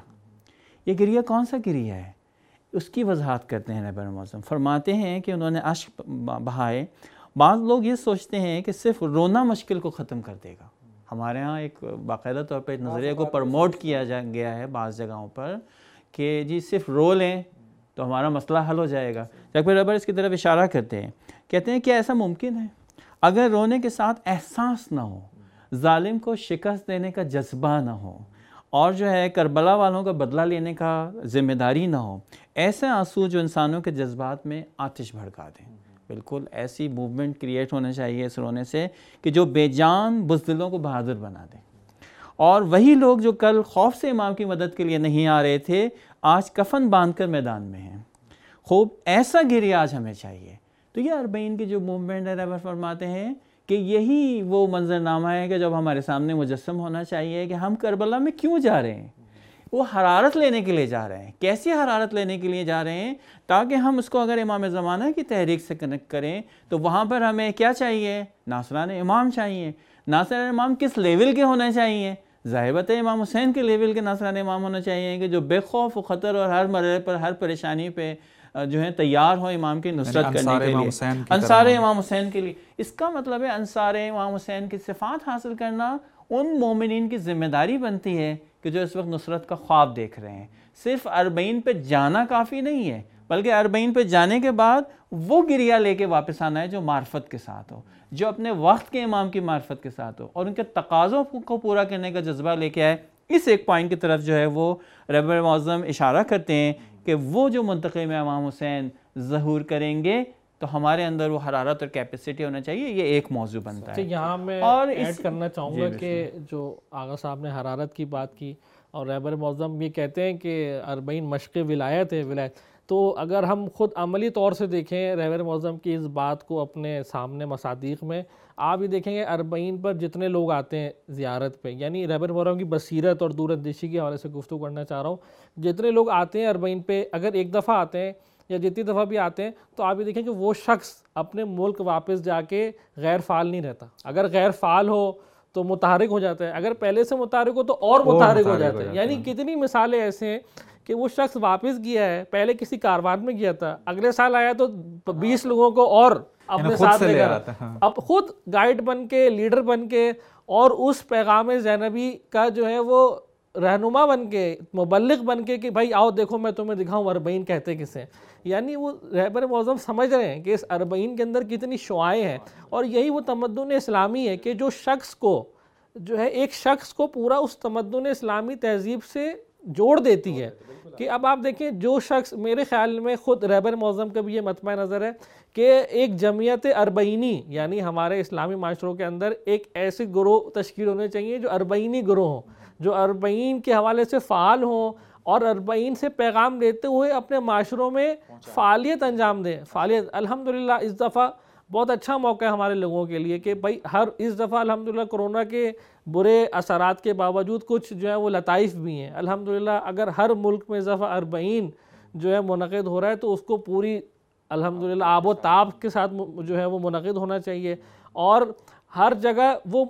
یہ گریہ کون سا گریہ ہے؟ اس کی وضاحت کرتے ہیں رہبر معظم. فرماتے ہیں کہ انہوں نے اشک بہائے. بعض لوگ یہ سوچتے ہیں کہ صرف رونا مشکل کو ختم کر دے گا. ہمارے ہاں ایک باقاعدہ طور پہ نظریے کو پروموٹ کیا جا گیا ہے بعض جگہوں پر کہ جی صرف رو لیں تو ہمارا مسئلہ حل ہو جائے گا. جب پھر رہبر اس کی طرف اشارہ کرتے ہیں، کہتے ہیں کیا ایسا ممکن ہے؟ اگر رونے کے ساتھ احساس نہ ہو، ظالم کو شکست دینے کا جذبہ نہ ہو، اور جو ہے کربلا والوں کا بدلہ لینے کا ذمہ داری نہ ہو، ایسے آنسو جو انسانوں کے جذبات میں آتش بھڑکا دیں. بالکل ایسی موومنٹ کریٹ ہونا چاہیے اس رونے سے کہ جو بے جان بزدلوں کو بہادر بنا دیں. اور وہی لوگ جو کل خوف سے امام کی مدد کے لیے نہیں آ رہے تھے، آج کفن باندھ کر میدان میں ہیں. خوب ایسا گریہ آج ہمیں چاہیے. تو یہ اربعین کی جو موومنٹ ہے، رہبر فرماتے ہیں کہ یہی وہ منظرنامہ ہے کہ جب ہمارے سامنے مجسم ہونا چاہیے کہ ہم کربلا میں کیوں جا رہے ہیں. وہ حرارت لینے کے لیے جا رہے ہیں. کیسی حرارت لینے کے لیے جا رہے ہیں؟ تاکہ ہم اس کو اگر امام زمانہ کی تحریک سے کنیکٹ کریں تو وہاں پر ہمیں کیا چاہیے؟ ناصران امام چاہیے. ناصران امام کس لیول کے ہونے چاہیے؟ ظاہر بات ہے امام حسین کے لیول کے ناصران امام ہونا چاہیے کہ جو بے خوف و خطر اور ہر مرحلے پر ہر پریشانی پہ جو ہے تیار ہو امام کی نصرت کرنے کے لیے، انصار امام حسین کے لیے. اس کا مطلب ہے انصار امام حسین کی صفات حاصل کرنا ان مومنین کی ذمہ داری بنتی ہے کہ جو اس وقت نصرت کا خواب دیکھ رہے ہیں. صرف اربعین پہ جانا کافی نہیں ہے، بلکہ اربعین پہ جانے کے بعد وہ گریہ لے کے واپس آنا ہے جو معرفت کے ساتھ ہو، جو اپنے وقت کے امام کی معرفت کے ساتھ ہو، اور ان کے تقاضوں کو پورا کرنے کا جذبہ لے کے آئے. اس ایک پوائنٹ کی طرف جو ہے وہ رہبر معظم اشارہ کرتے ہیں کہ وہ جو منتقم امام حسین ظہور کریں گے تو ہمارے اندر وہ حرارت اور کیپیسٹی ہونا چاہیے. یہ ایک موضوع بنتا ہے.
یہاں میں ایڈ کرنا چاہوں گا کہ جو آغا صاحب نے حرارت کی بات کی اور رہبر معظم یہ کہتے ہیں کہ اربعین مشق ولایت ہے ولایت، تو اگر ہم خود عملی طور سے دیکھیں رہبر معظم کی اس بات کو اپنے سامنے مصادیق میں، آپ یہ دیکھیں گے اربعین پر جتنے لوگ آتے ہیں زیارت پہ، یعنی رہبر معظم کی بصیرت اور دور اندیشی کے حوالے سے گفتگو کرنا چاہ رہا ہوں. جتنے لوگ آتے ہیں اربعین پہ، اگر ایک دفعہ آتے ہیں یا جتنی دفعہ بھی آتے ہیں تو آپ یہ دیکھیں کہ وہ شخص اپنے ملک واپس جا کے غیر فعال نہیں رہتا. اگر غیر فعال ہو تو متحرک ہو جاتا ہے، اگر پہلے سے متحرک ہو تو اور متحرک ہو جاتا ہے. یعنی کتنی مثالیں ایسے ہیں کہ وہ شخص واپس گیا ہے، پہلے کسی کاروان میں گیا تھا، اگلے سال آیا تو بیس لوگوں کو اور اپنے ساتھ لے کر اب خود گائیڈ بن کے، لیڈر بن کے، اور اس پیغام زینبی کا جو ہے وہ رہنما بن کے، مبلغ بن کے کہ بھائی آؤ دیکھو میں تمہیں دکھاؤں اربعین کہتے کسے. یعنی وہ رہبر معظم سمجھ رہے ہیں کہ اس اربعین کے اندر کتنی شعائیں ہیں، اور یہی وہ تمدن اسلامی ہے کہ جو شخص کو جو ہے ایک شخص کو پورا اس تمدن اسلامی تہذیب سے جوڑ دیتی ہے. کہ اب آپ دیکھیں جو شخص، میرے خیال میں خود رہبر معظم کا بھی یہ مطمع نظر ہے کہ ایک جمعیت اربعینی، یعنی ہمارے اسلامی معاشروں کے اندر ایک ایسے گروہ تشکیل ہونے چاہیے جو اربعینی گروہ ہوں، جو اربعین کے حوالے سے فعال ہوں اور اربعین سے پیغام لیتے ہوئے اپنے معاشروں میں فعالیت انجام دیں. فعالیت الحمدللہ اس دفعہ بہت اچھا موقع ہے ہمارے لوگوں کے لیے کہ بھائی ہر اس دفعہ الحمدللہ کرونا کے برے اثرات کے باوجود کچھ جو ہے وہ لطائف بھی ہیں. الحمدللہ اگر ہر ملک میں اس دفعہ اربعین جو ہے منعقد ہو رہا ہے تو اس کو پوری الحمدللہ آب و تاب کے ساتھ جو ہے وہ منعقد ہونا چاہیے، اور ہر جگہ وہ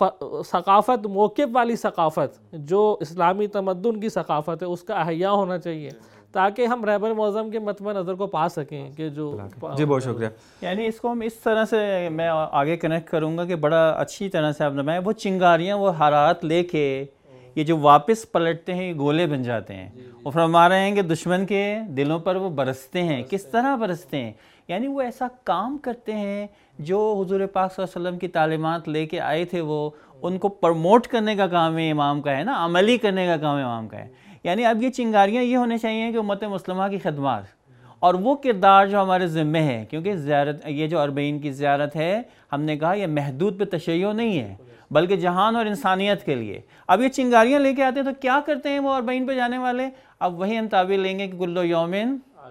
ثقافت، موقف والی ثقافت جو اسلامی تمدن کی ثقافت ہے اس کا احیاء ہونا چاہیے تاکہ ہم رہبر معظم کے مطمع نظر کو پا سکیں کہ جو.
جی بہت شکریہ.
یعنی اس کو ہم اس طرح سے میں آگے کنیکٹ کروں گا کہ بڑا اچھی طرح سے آپ نے بتایا، وہ چنگاریاں، وہ حرارت لے کے یہ جو واپس پلٹتے ہیں یہ گولے بن جاتے ہیں. وہ فرما رہے ہیں کہ دشمن کے دلوں پر وہ برستے ہیں. کس طرح برستے ہیں؟ یعنی وہ ایسا کام کرتے ہیں جو حضور پاک صلی اللہ علیہ وسلم کی تعلیمات لے کے آئے تھے، وہ ان کو پروموٹ کرنے کا کام ہے امام کا ہے نا، عملی کرنے کا کام امام کا ہے. یعنی اب یہ چنگاریاں یہ ہونے چاہیے کہ امت مسلمہ کی خدمات اور وہ کردار جو ہمارے ذمہ ہے، کیونکہ زیارت، یہ جو اربعین کی زیارت ہے، ہم نے کہا یہ محدود پہ تشیع نہیں ہے بلکہ جہان اور انسانیت کے لیے. اب یہ چنگاریاں لے کے آتے ہیں تو کیا کرتے ہیں وہ اربعین پہ جانے والے؟ اب وہی ہم تعبیر لیں گے کہ کل یومن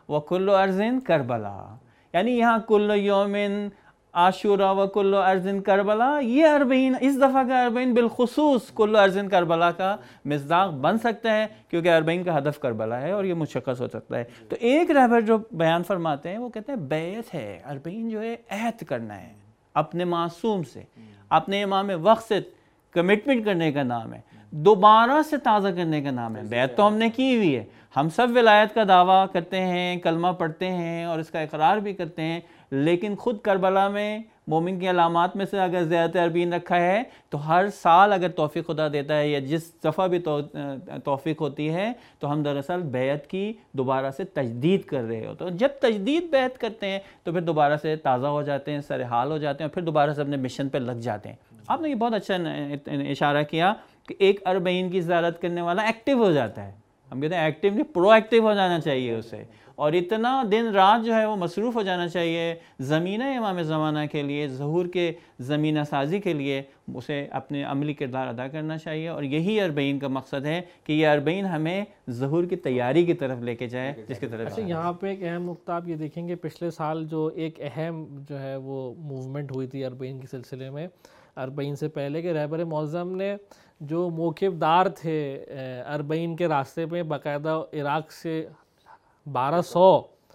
وکل ارض کربلا، یعنی یہاں کل یومن عاشورہ وکل ارض کربلا، یہ اربعین اس دفعہ کا اربعین بالخصوص کل ارض کربلا کا مصداق بن سکتا ہے، کیونکہ اربعین کا ہدف کربلا ہے اور یہ مشخص ہو سکتا ہے۔ تو ایک رہبر جو بیان فرماتے ہیں وہ کہتے ہیں بیعت ہے، اربعین جو ہے عہد کرنا ہے اپنے معصوم سے، اپنے امام وقت سے کمٹمنٹ کرنے کا نام ہے، دوبارہ سے تازہ کرنے کا نام ہے۔ بیعت تو ہم نے کی ہوئی ہے، ہم سب ولایت کا دعویٰ کرتے ہیں، کلمہ پڑھتے ہیں اور اس کا اقرار بھی کرتے ہیں، لیکن خود کربلا میں مومن کی علامات میں سے اگر زیادت اربعین رکھا ہے تو ہر سال اگر توفیق خدا دیتا ہے یا جس دفعہ بھی توفیق ہوتی ہے تو ہم دراصل بیعت کی دوبارہ سے تجدید کر رہے ہو۔ تو جب تجدید بیعت کرتے ہیں تو پھر دوبارہ سے تازہ ہو جاتے ہیں، سرحال ہو جاتے ہیں اور پھر دوبارہ سے اپنے مشن پہ لگ جاتے ہیں۔ آپ نے یہ بہت اچھا اشارہ کیا کہ ایک اربعین کی زیارت کرنے والا ایکٹیو ہو جاتا ہے، ہم کہتے ہیں ایکٹیو نہیں، پرو ایکٹیو ہو جانا چاہیے اسے، اور اتنا دن رات جو ہے وہ مصروف ہو جانا چاہیے زمینہ امام زمانہ کے لیے، ظہور کے زمینہ سازی کے لیے اسے اپنے عملی کردار ادا کرنا چاہیے، اور یہی اربعین کا مقصد ہے کہ یہ اربعین ہمیں ظہور کی تیاری کی طرف لے کے جائے، جس کی طرف۔
اچھا، یہاں پہ ایک اہم نقطہ آپ یہ دیکھیں گے، پچھلے سال جو ایک اہم جو ہے وہ موومنٹ ہوئی تھی اربعین کے سلسلے میں، اربعین سے پہلے کہ رہبر معظم نے جو موقف دار تھے اربعین کے راستے پہ باقاعدہ عراق سے بارہ سو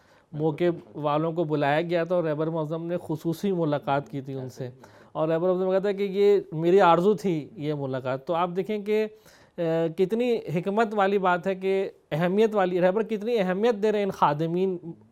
موقف والوں کو بلایا گیا تھا، اور رہبر معظم نے خصوصی ملاقات کی تھی ان سے، اور رہبر معظم کہتا ہے کہ یہ میری آرزو تھی یہ ملاقات۔ تو آپ دیکھیں کہ کتنی حکمت والی بات ہے کہ اہمیت والی، رہبر کتنی اہمیت دے رہے ہیں ان خادمین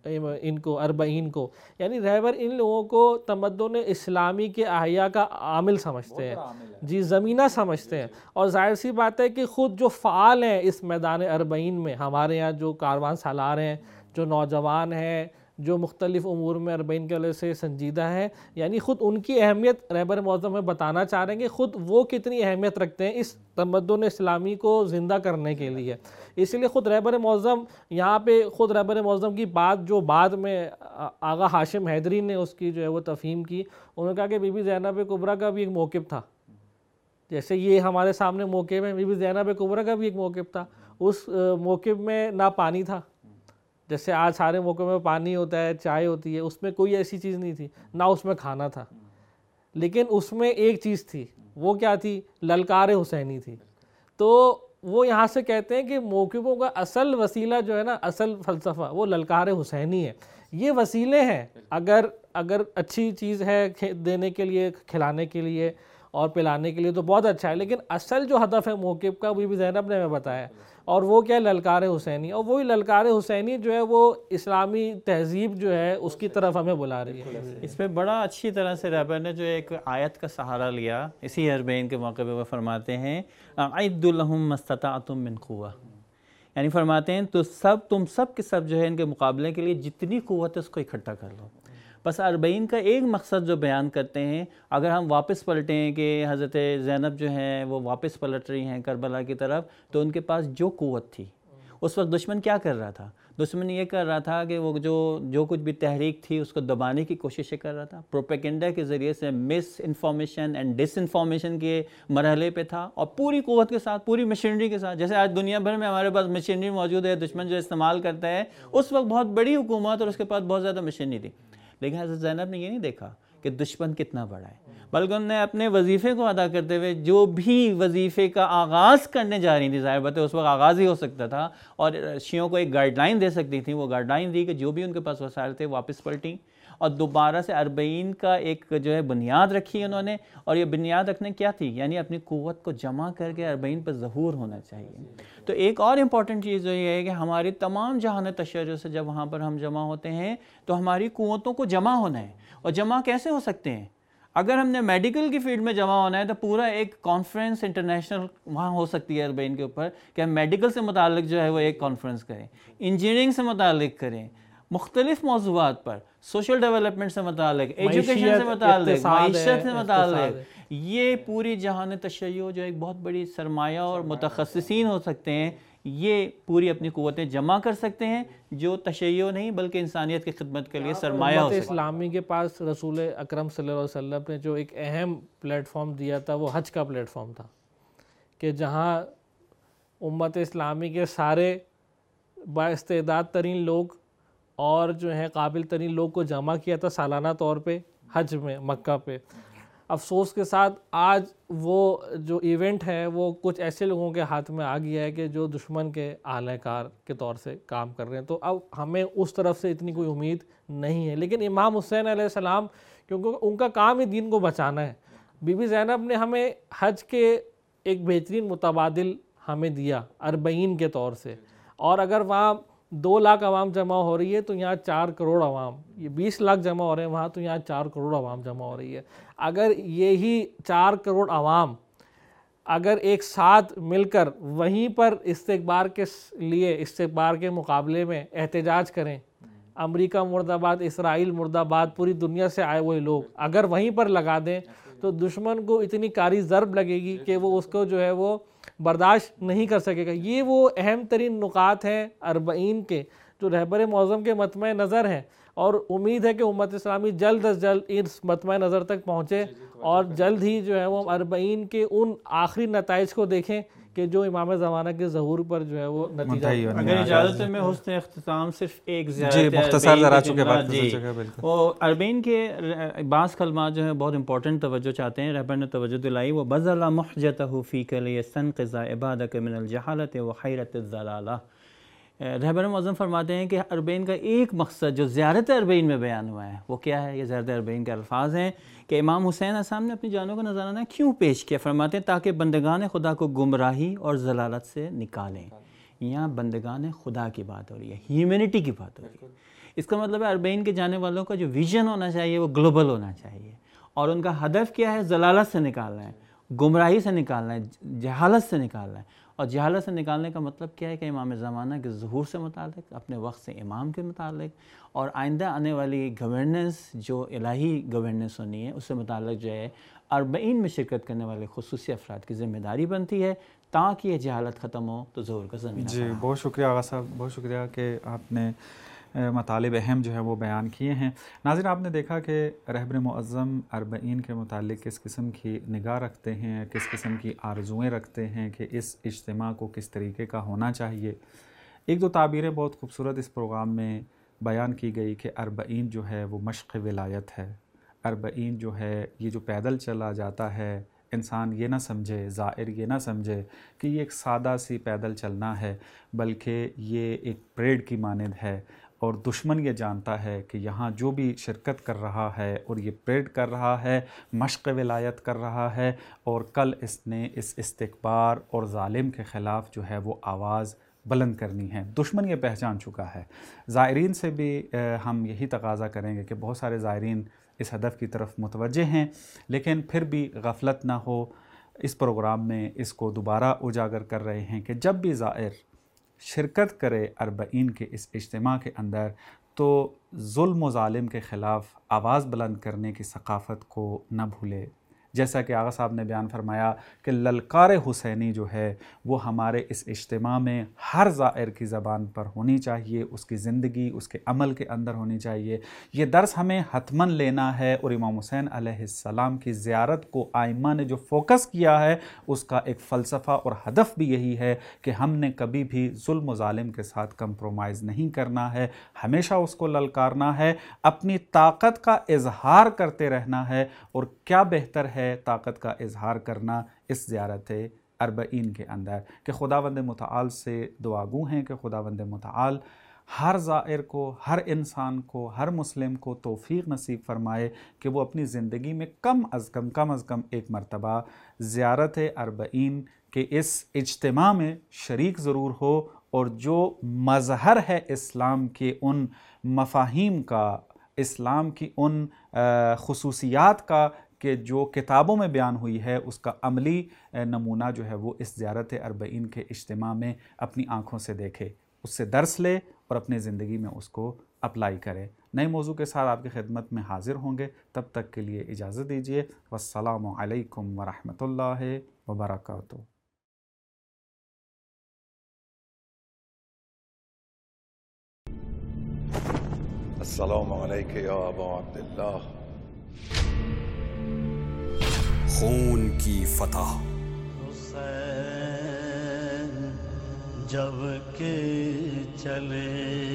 ان کو، اربعین کو، یعنی رہبر ان لوگوں کو تمدن اسلامی کے احیاء کا عامل سمجھتے ہیں، جی زمینہ سمجھتے ہیں، اور ظاہر سی بات ہے کہ خود جو فعال ہیں اس میدان اربعین میں، ہمارے یہاں جو کاروان سالار ہیں، جو نوجوان ہیں، جو مختلف امور میں اربعین کے وجہ سے سنجیدہ ہے، یعنی خود ان کی اہمیت رہبر معظم میں بتانا چاہ رہے ہیں کہ خود وہ کتنی اہمیت رکھتے ہیں اس تمدن اسلامی کو زندہ کرنے کے لیے۔ اس لیے خود رہبر معظم یہاں پہ، خود رہبر معظم کی بات جو بعد میں آغا ہاشم حیدری نے اس کی جو ہے وہ تفہیم کی، انہوں نے کہا کہ بی بی زینب کبریٰ کا بھی ایک موقف تھا، جیسے یہ ہمارے سامنے موقف ہے، بی بی زینب کبریٰ کا بھی ایک موقف تھا، اس موقف میں نہ پانی تھا، جیسے آج سارے موقعوں میں پانی ہوتا ہے، چائے ہوتی ہے، اس میں کوئی ایسی چیز نہیں تھی، نہ اس میں کھانا تھا، لیکن اس میں ایک چیز تھی، وہ کیا تھی؟ للکار حسینی تھی۔ تو وہ یہاں سے کہتے ہیں کہ موقفوں کا اصل وسیلہ جو ہے نا، اصل فلسفہ وہ للکار حسینی ہے۔ یہ وسیلے ہیں، اگر اگر اچھی چیز ہے دینے کے لیے، کھلانے کے لیے اور پلانے کے لیے تو بہت اچھا ہے، لیکن اصل جو ہدف ہے موقف کا بی بی زینب نے ہمیں بتایا، اور وہ کیا؟ للکار حسینی، اور وہی للکار حسینی جو ہے وہ اسلامی تہذیب جو ہے اس کی طرف ہمیں بلا رہی ہے۔
اس پہ بڑا اچھی طرح سے رہبر نے جو ایک آیت کا سہارا لیا اسی اربعین کے موقع پہ، وہ فرماتے ہیں اعدوا لهم ما استطعتم من قوة، یعنی فرماتے ہیں تو سب تم سب کے سب جو ہے ان کے مقابلے کے لیے جتنی قوت ہے اس کو اکٹھا کر لو۔ بس اربعین کا ایک مقصد جو بیان کرتے ہیں، اگر ہم واپس پلٹیں کہ حضرت زینب جو ہیں وہ واپس پلٹ رہی ہیں کربلا کی طرف، تو ان کے پاس جو قوت تھی اس وقت دشمن کیا کر رہا تھا؟ دشمن یہ کر رہا تھا کہ وہ جو جو کچھ بھی تحریک تھی اس کو دبانے کی کوششیں کر رہا تھا، پروپیگنڈا کے ذریعے سے misinformation and disinformation کے مرحلے پہ تھا، اور پوری قوت کے ساتھ، پوری مشینری کے ساتھ، جیسے آج دنیا بھر میں ہمارے پاس مشینری موجود ہے، دشمن جو استعمال کرتا ہے، اس وقت بہت بڑی حکومت اور اس کے پاس بہت زیادہ مشینری تھی، لیکن حضرت زینب نے یہ نہیں دیکھا کہ دشمن کتنا بڑا ہے، بلکہ انہوں نے اپنے وظیفے کو ادا کرتے ہوئے جو بھی وظیفے کا آغاز کرنے جا رہی تھی، ظاہر بات ہے اس وقت آغاز ہی ہو سکتا تھا، اور شیعوں کو ایک گائیڈ لائن دے سکتی تھی، وہ گائیڈ لائن دی کہ جو بھی ان کے پاس وسائل تھے واپس پلٹیں، اور دوبارہ سے اربعین کا ایک جو ہے بنیاد رکھی انہوں نے، اور یہ بنیاد رکھنے کیا تھی؟ یعنی اپنی قوت کو جمع کر کے اربعین پر ظہور ہونا چاہیے۔ تو ایک اور امپورٹنٹ چیز جو یہ ہے کہ ہماری تمام جہان تشیع سے جب وہاں پر ہم جمع ہوتے ہیں تو ہماری قوتوں کو جمع ہونا ہے، اور جمع کیسے ہو سکتے ہیں؟ اگر ہم نے میڈیکل کی فیلڈ میں جمع ہونا ہے تو پورا ایک کانفرنس انٹرنیشنل وہاں ہو سکتی ہے اربعین کے اوپر کہ ہم میڈیکل سے متعلق جو ہے وہ ایک کانفرنس کریں، انجینئرنگ سے متعلق کریں، مختلف موضوعات پر، سوشل ڈیولپمنٹ سے متعلق، ایجوکیشن سے متعلق، معیشت سے متعلق، یہ پوری جہان تشیع جو ایک بہت بڑی سرمایہ اور متخصصین ہو سکتے ہیں، یہ پوری اپنی قوتیں جمع کر سکتے ہیں جو تشیع نہیں بلکہ انسانیت کی خدمت کے لیے سرمایہ ہو سکتے ہیں۔
امت اسلامی کے پاس رسول اکرم صلی اللہ علیہ وسلم نے جو ایک اہم پلیٹ فارم دیا تھا وہ حج کا پلیٹ فارم تھا، کہ جہاں امت اسلامی کے سارے بااستعداد ترین لوگ اور جو ہے قابل ترین لوگ کو جمع کیا تھا سالانہ طور پہ حج میں مکہ پہ. افسوس کے ساتھ آج وہ جو ایونٹ ہے وہ کچھ ایسے لوگوں کے ہاتھ میں آ گیا ہے کہ جو دشمن کے اعلی کار کے طور سے کام کر رہے ہیں. تو اب ہمیں اس طرف سے اتنی کوئی امید نہیں ہے. لیکن امام حسین علیہ السلام کیونکہ ان کا کام ہی دین کو بچانا ہے. بی بی زینب نے ہمیں حج کے ایک بہترین متبادل ہمیں دیا اربعین کے طور سے, اور اگر وہاں دو لاکھ عوام جمع ہو رہی ہے تو یہاں چار کروڑ عوام, یہ بیس لاکھ جمع ہو رہے ہیں وہاں تو یہاں چار کروڑ عوام جمع ہو رہی ہے. اگر یہی چار کروڑ عوام اگر ایک ساتھ مل کر وہیں پر استقبال کے لیے استقبال کے مقابلے میں احتجاج کریں, امریکہ مرد آباد, اسرائیل مرد آباد, پوری دنیا سے آئے ہوئے لوگ اگر وہیں پر لگا دیں تو دشمن کو اتنی کاری ضرب لگے گی کہ وہ اس کو جو ہے وہ برداشت نہیں کر سکے گا. یہ وہ اہم ترین نکات ہیں اربعین کے جو رہبر معظم کے مطمع نظر ہیں, اور امید ہے کہ امت اسلامی جلد از جلد اس مطمع نظر تک پہنچے اور جلد ہی جو ہے وہ اربعین کے ان آخری نتائج کو دیکھیں کہ جو امام زمانہ کے ظہور پر جو ہے وہ نتیجہ.
اگر اجازت ہے میں حسن اختتام صرف ایک
زیارت جی مختصر ذرا چکے بات جی
وہ اربعین کے بعض کلمات جو ہیں بہت امپورٹنٹ توجہ چاہتے ہیں. رہبر نے توجہ دلائی وہ بذل محجتہ فیک لیستنقذ عبادک من الجہالۃ وحیرۃ الضلالہ. رہبر معظم فرماتے ہیں کہ اربعین کا ایک مقصد جو زیارت اربعین میں بیان ہوا ہے وہ کیا ہے. یہ زیارت اربعین کے الفاظ ہیں کہ امام حسین علیہ السلام نے اپنی جانوں کا نذرانہ کیوں پیش کیا. فرماتے ہیں تاکہ بندگان خدا کو گمراہی اور ضلالت سے نکالیں. یہاں بندگان خدا کی بات ہو رہی ہے, ہیومینٹی کی بات ہو رہی ہے. اس کا مطلب ہے اربعین کے جانے والوں کا جو ویژن ہونا چاہیے وہ گلوبل ہونا چاہیے, اور ان کا ہدف کیا ہے, ضلالت سے نکالنا ہے, گمراہی سے نکالنا ہے, جہالت سے نکالنا ہے. اور جہالت سے نکالنے کا مطلب کیا ہے کہ امام زمانہ کے ظہور سے متعلق, اپنے وقت سے امام کے متعلق, اور آئندہ آنے والی گورننس جو الہی گورننس ہونی ہے اس سے متعلق جو ہے اربعین میں شرکت کرنے والے خصوصی افراد کی ذمہ داری بنتی ہے تاکہ یہ جہالت ختم ہو تو ظہور کا زمینہ.
جی بہت شکریہ آغا صاحب, بہت شکریہ کہ آپ نے مطالب اہم جو ہے وہ بیان کیے ہیں. ناظرین آپ نے دیکھا کہ رہبر معظم اربعین کے متعلق کس قسم کی نگاہ رکھتے ہیں, کس قسم کی آرزوئیں رکھتے ہیں کہ اس اجتماع کو کس طریقے کا ہونا چاہیے. ایک دو تعبیریں بہت خوبصورت اس پروگرام میں بیان کی گئی کہ اربعین جو ہے وہ مشق ولایت ہے. اربعین جو ہے یہ جو پیدل چلا جاتا ہے, انسان یہ نہ سمجھے, زائر یہ نہ سمجھے کہ یہ ایک سادہ سی پیدل چلنا ہے, بلکہ یہ ایک پریڈ کی مانند ہے. اور دشمن یہ جانتا ہے کہ یہاں جو بھی شرکت کر رہا ہے اور یہ پریڈ کر رہا ہے, مشق ولایت کر رہا ہے, اور کل اس نے اس استکبار اور ظالم کے خلاف جو ہے وہ آواز بلند کرنی ہے. دشمن یہ پہچان چکا ہے. زائرین سے بھی ہم یہی تقاضا کریں گے کہ بہت سارے زائرین اس ہدف کی طرف متوجہ ہیں, لیکن پھر بھی غفلت نہ ہو. اس پروگرام میں اس کو دوبارہ اجاگر کر رہے ہیں کہ جب بھی زائر شرکت کرے اربعین کے اس اجتماع کے اندر تو ظلم و ظالم کے خلاف آواز بلند کرنے کی ثقافت کو نہ بھولے. جیسا کہ آغا صاحب نے بیان فرمایا کہ للکار حسینی جو ہے وہ ہمارے اس اجتماع میں ہر زائر کی زبان پر ہونی چاہیے, اس کی زندگی اس کے عمل کے اندر ہونی چاہیے. یہ درس ہمیں حتماً لینا ہے, اور امام حسین علیہ السلام کی زیارت کو آئمہ نے جو فوکس کیا ہے اس کا ایک فلسفہ اور ہدف بھی یہی ہے کہ ہم نے کبھی بھی ظلم و ظالم کے ساتھ کمپرومائز نہیں کرنا ہے, ہمیشہ اس کو للکارنا ہے, اپنی طاقت کا اظہار کرتے رہنا ہے. اور کیا بہتر ہے طاقت کا اظہار کرنا اس زیارت اربعین کے اندر کہ خداوند متعال سے دعاگو ہیں کہ خداوند متعال ہر زائر کو, ہر انسان کو, ہر مسلم کو توفیق نصیب فرمائے کہ وہ اپنی زندگی میں کم از کم کم از کم ایک مرتبہ زیارت اربعین کے اس اجتماع میں شریک ضرور ہو, اور جو مظہر ہے اسلام کے ان مفاہیم کا, اسلام کی ان خصوصیات کا کہ جو کتابوں میں بیان ہوئی ہے, اس کا عملی نمونہ جو ہے وہ اس زیارت اربعین کے اجتماع میں اپنی آنکھوں سے دیکھے, اس سے درس لے اور اپنے زندگی میں اس کو اپلائی کرے. نئے موضوع کے ساتھ آپ کی خدمت میں حاضر ہوں گے, تب تک کے لیے اجازت دیجیے. والسلام علیکم ورحمۃ اللہ وبرکاتہ.
السلام علیکم یا ابا عبداللہ.
خون کی فتح. جب کہ چلے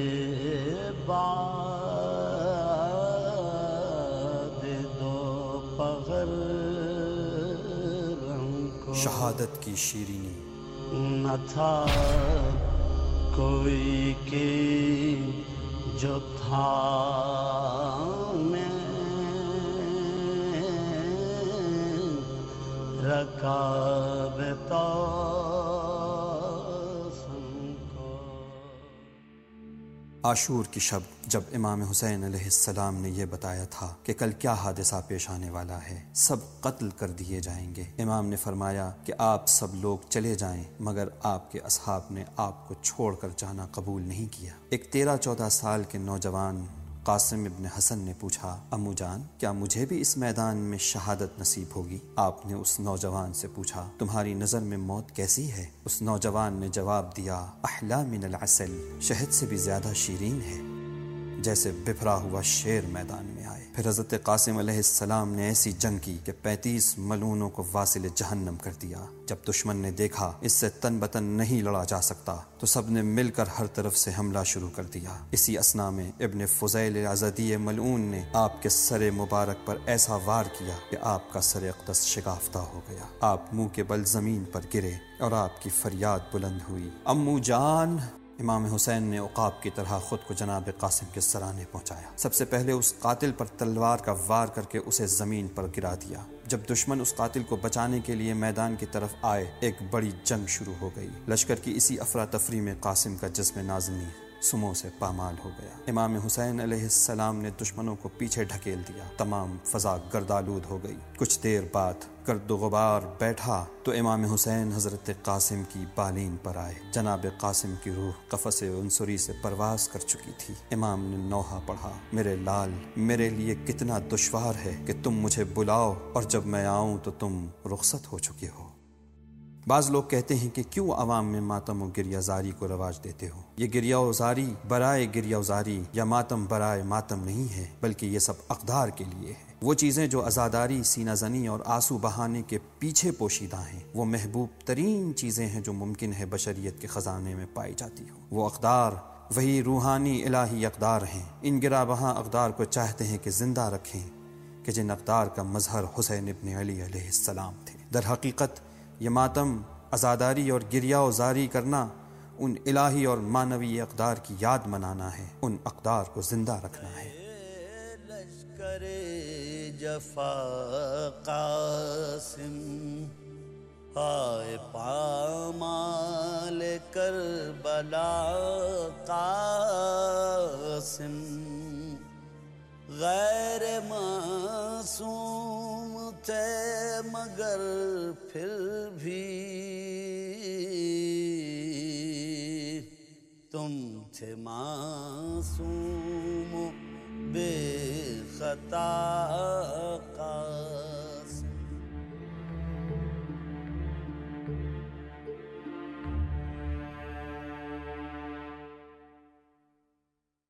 باد دو پہر کو
شہادت کی شیرینی
نہ تھا کوئی کہ جو تھا میں رکابتا
عاشور کی شب جب امام حسین علیہ السلام نے یہ بتایا تھا کہ کل کیا حادثہ پیش آنے والا ہے، سب قتل کر دیے جائیں گے، امام نے فرمایا کہ آپ سب لوگ چلے جائیں، مگر آپ کے اصحاب نے آپ کو چھوڑ کر جانا قبول نہیں کیا۔ ایک تیرہ چودہ سال کے نوجوان قاسم ابن حسن نے پوچھا، امو جان کیا مجھے بھی اس میدان میں شہادت نصیب ہوگی؟ آپ نے اس نوجوان سے پوچھا، تمہاری نظر میں موت کیسی ہے؟ اس نوجوان نے جواب دیا، احلا من العسل، شہد سے بھی زیادہ شیرین ہے، جیسے بپھرا ہوا شیر میدان میں آئے۔ پھر حضرت قاسم علیہ السلام نے ایسی جنگ کی کہ پینتیس ملعونوں کو واصل جہنم کر دیا۔ جب دشمن نے دیکھا اس سے تن بتن نہیں لڑا جا سکتا تو سب نے مل کر ہر طرف سے حملہ شروع کر دیا۔ اسی اثنا میں ابن فضیل ازدی ملعون نے آپ کے سر مبارک پر ایسا وار کیا کہ آپ کا سر اقدس شگافتہ ہو گیا، آپ منہ کے بل زمین پر گرے اور آپ کی فریاد بلند ہوئی، امو جان۔ امام حسین نے عقاب کی طرح خود کو جناب قاسم کے سرانے پہنچایا، سب سے پہلے اس قاتل پر تلوار کا وار کر کے اسے زمین پر گرا دیا۔ جب دشمن اس قاتل کو بچانے کے لیے میدان کی طرف آئے، ایک بڑی جنگ شروع ہو گئی۔ لشکر کی اسی افراتفری میں قاسم کا جسم نازنی سموں سے پامال ہو گیا۔ امام حسین علیہ السلام نے دشمنوں کو پیچھے ڈھکیل دیا، تمام فضا گردآلود ہو گئی۔ کچھ دیر بعد گرد و غبار بیٹھا تو امام حسین حضرت قاسم کی بالین پر آئے۔ جناب قاسم کی روح قفس عنصری سے پرواز کر چکی تھی۔ امام نے نوحہ پڑھا، میرے لال، میرے لیے کتنا دشوار ہے کہ تم مجھے بلاؤ اور جب میں آؤں تو تم رخصت ہو چکے ہو۔ بعض لوگ کہتے ہیں کہ کیوں عوام میں ماتم و گریہ زاری کو رواج دیتے ہو؟ یہ گریہ زاری برائے گریہ زاری یا ماتم برائے ماتم نہیں ہے، بلکہ یہ سب اقدار کے لیے ہے۔ وہ چیزیں جو عزاداری، سینہ زنی اور آنسو بہانے کے پیچھے پوشیدہ ہیں، وہ محبوب ترین چیزیں ہیں جو ممکن ہے بشریت کے خزانے میں پائی جاتی ہوں۔ وہ اقدار وہی روحانی الہی اقدار ہیں۔ ان گرا بہاں اقدار کو چاہتے ہیں کہ زندہ رکھیں کہ جن اقدار کا مظہر حسین ابن علی علیہ السلام تھے۔ در حقیقت یہ ماتم، عزاداری اور گریہ و زاری کرنا ان الہی اور معنوی اقدار کی یاد منانا ہے، ان اقدار کو زندہ رکھنا ہے۔
لشکر جفا قاسم آئے پامال کربلا قاسم، غیر معصوم تھے مگر پھر بھی تم تھے معصوم بے خطا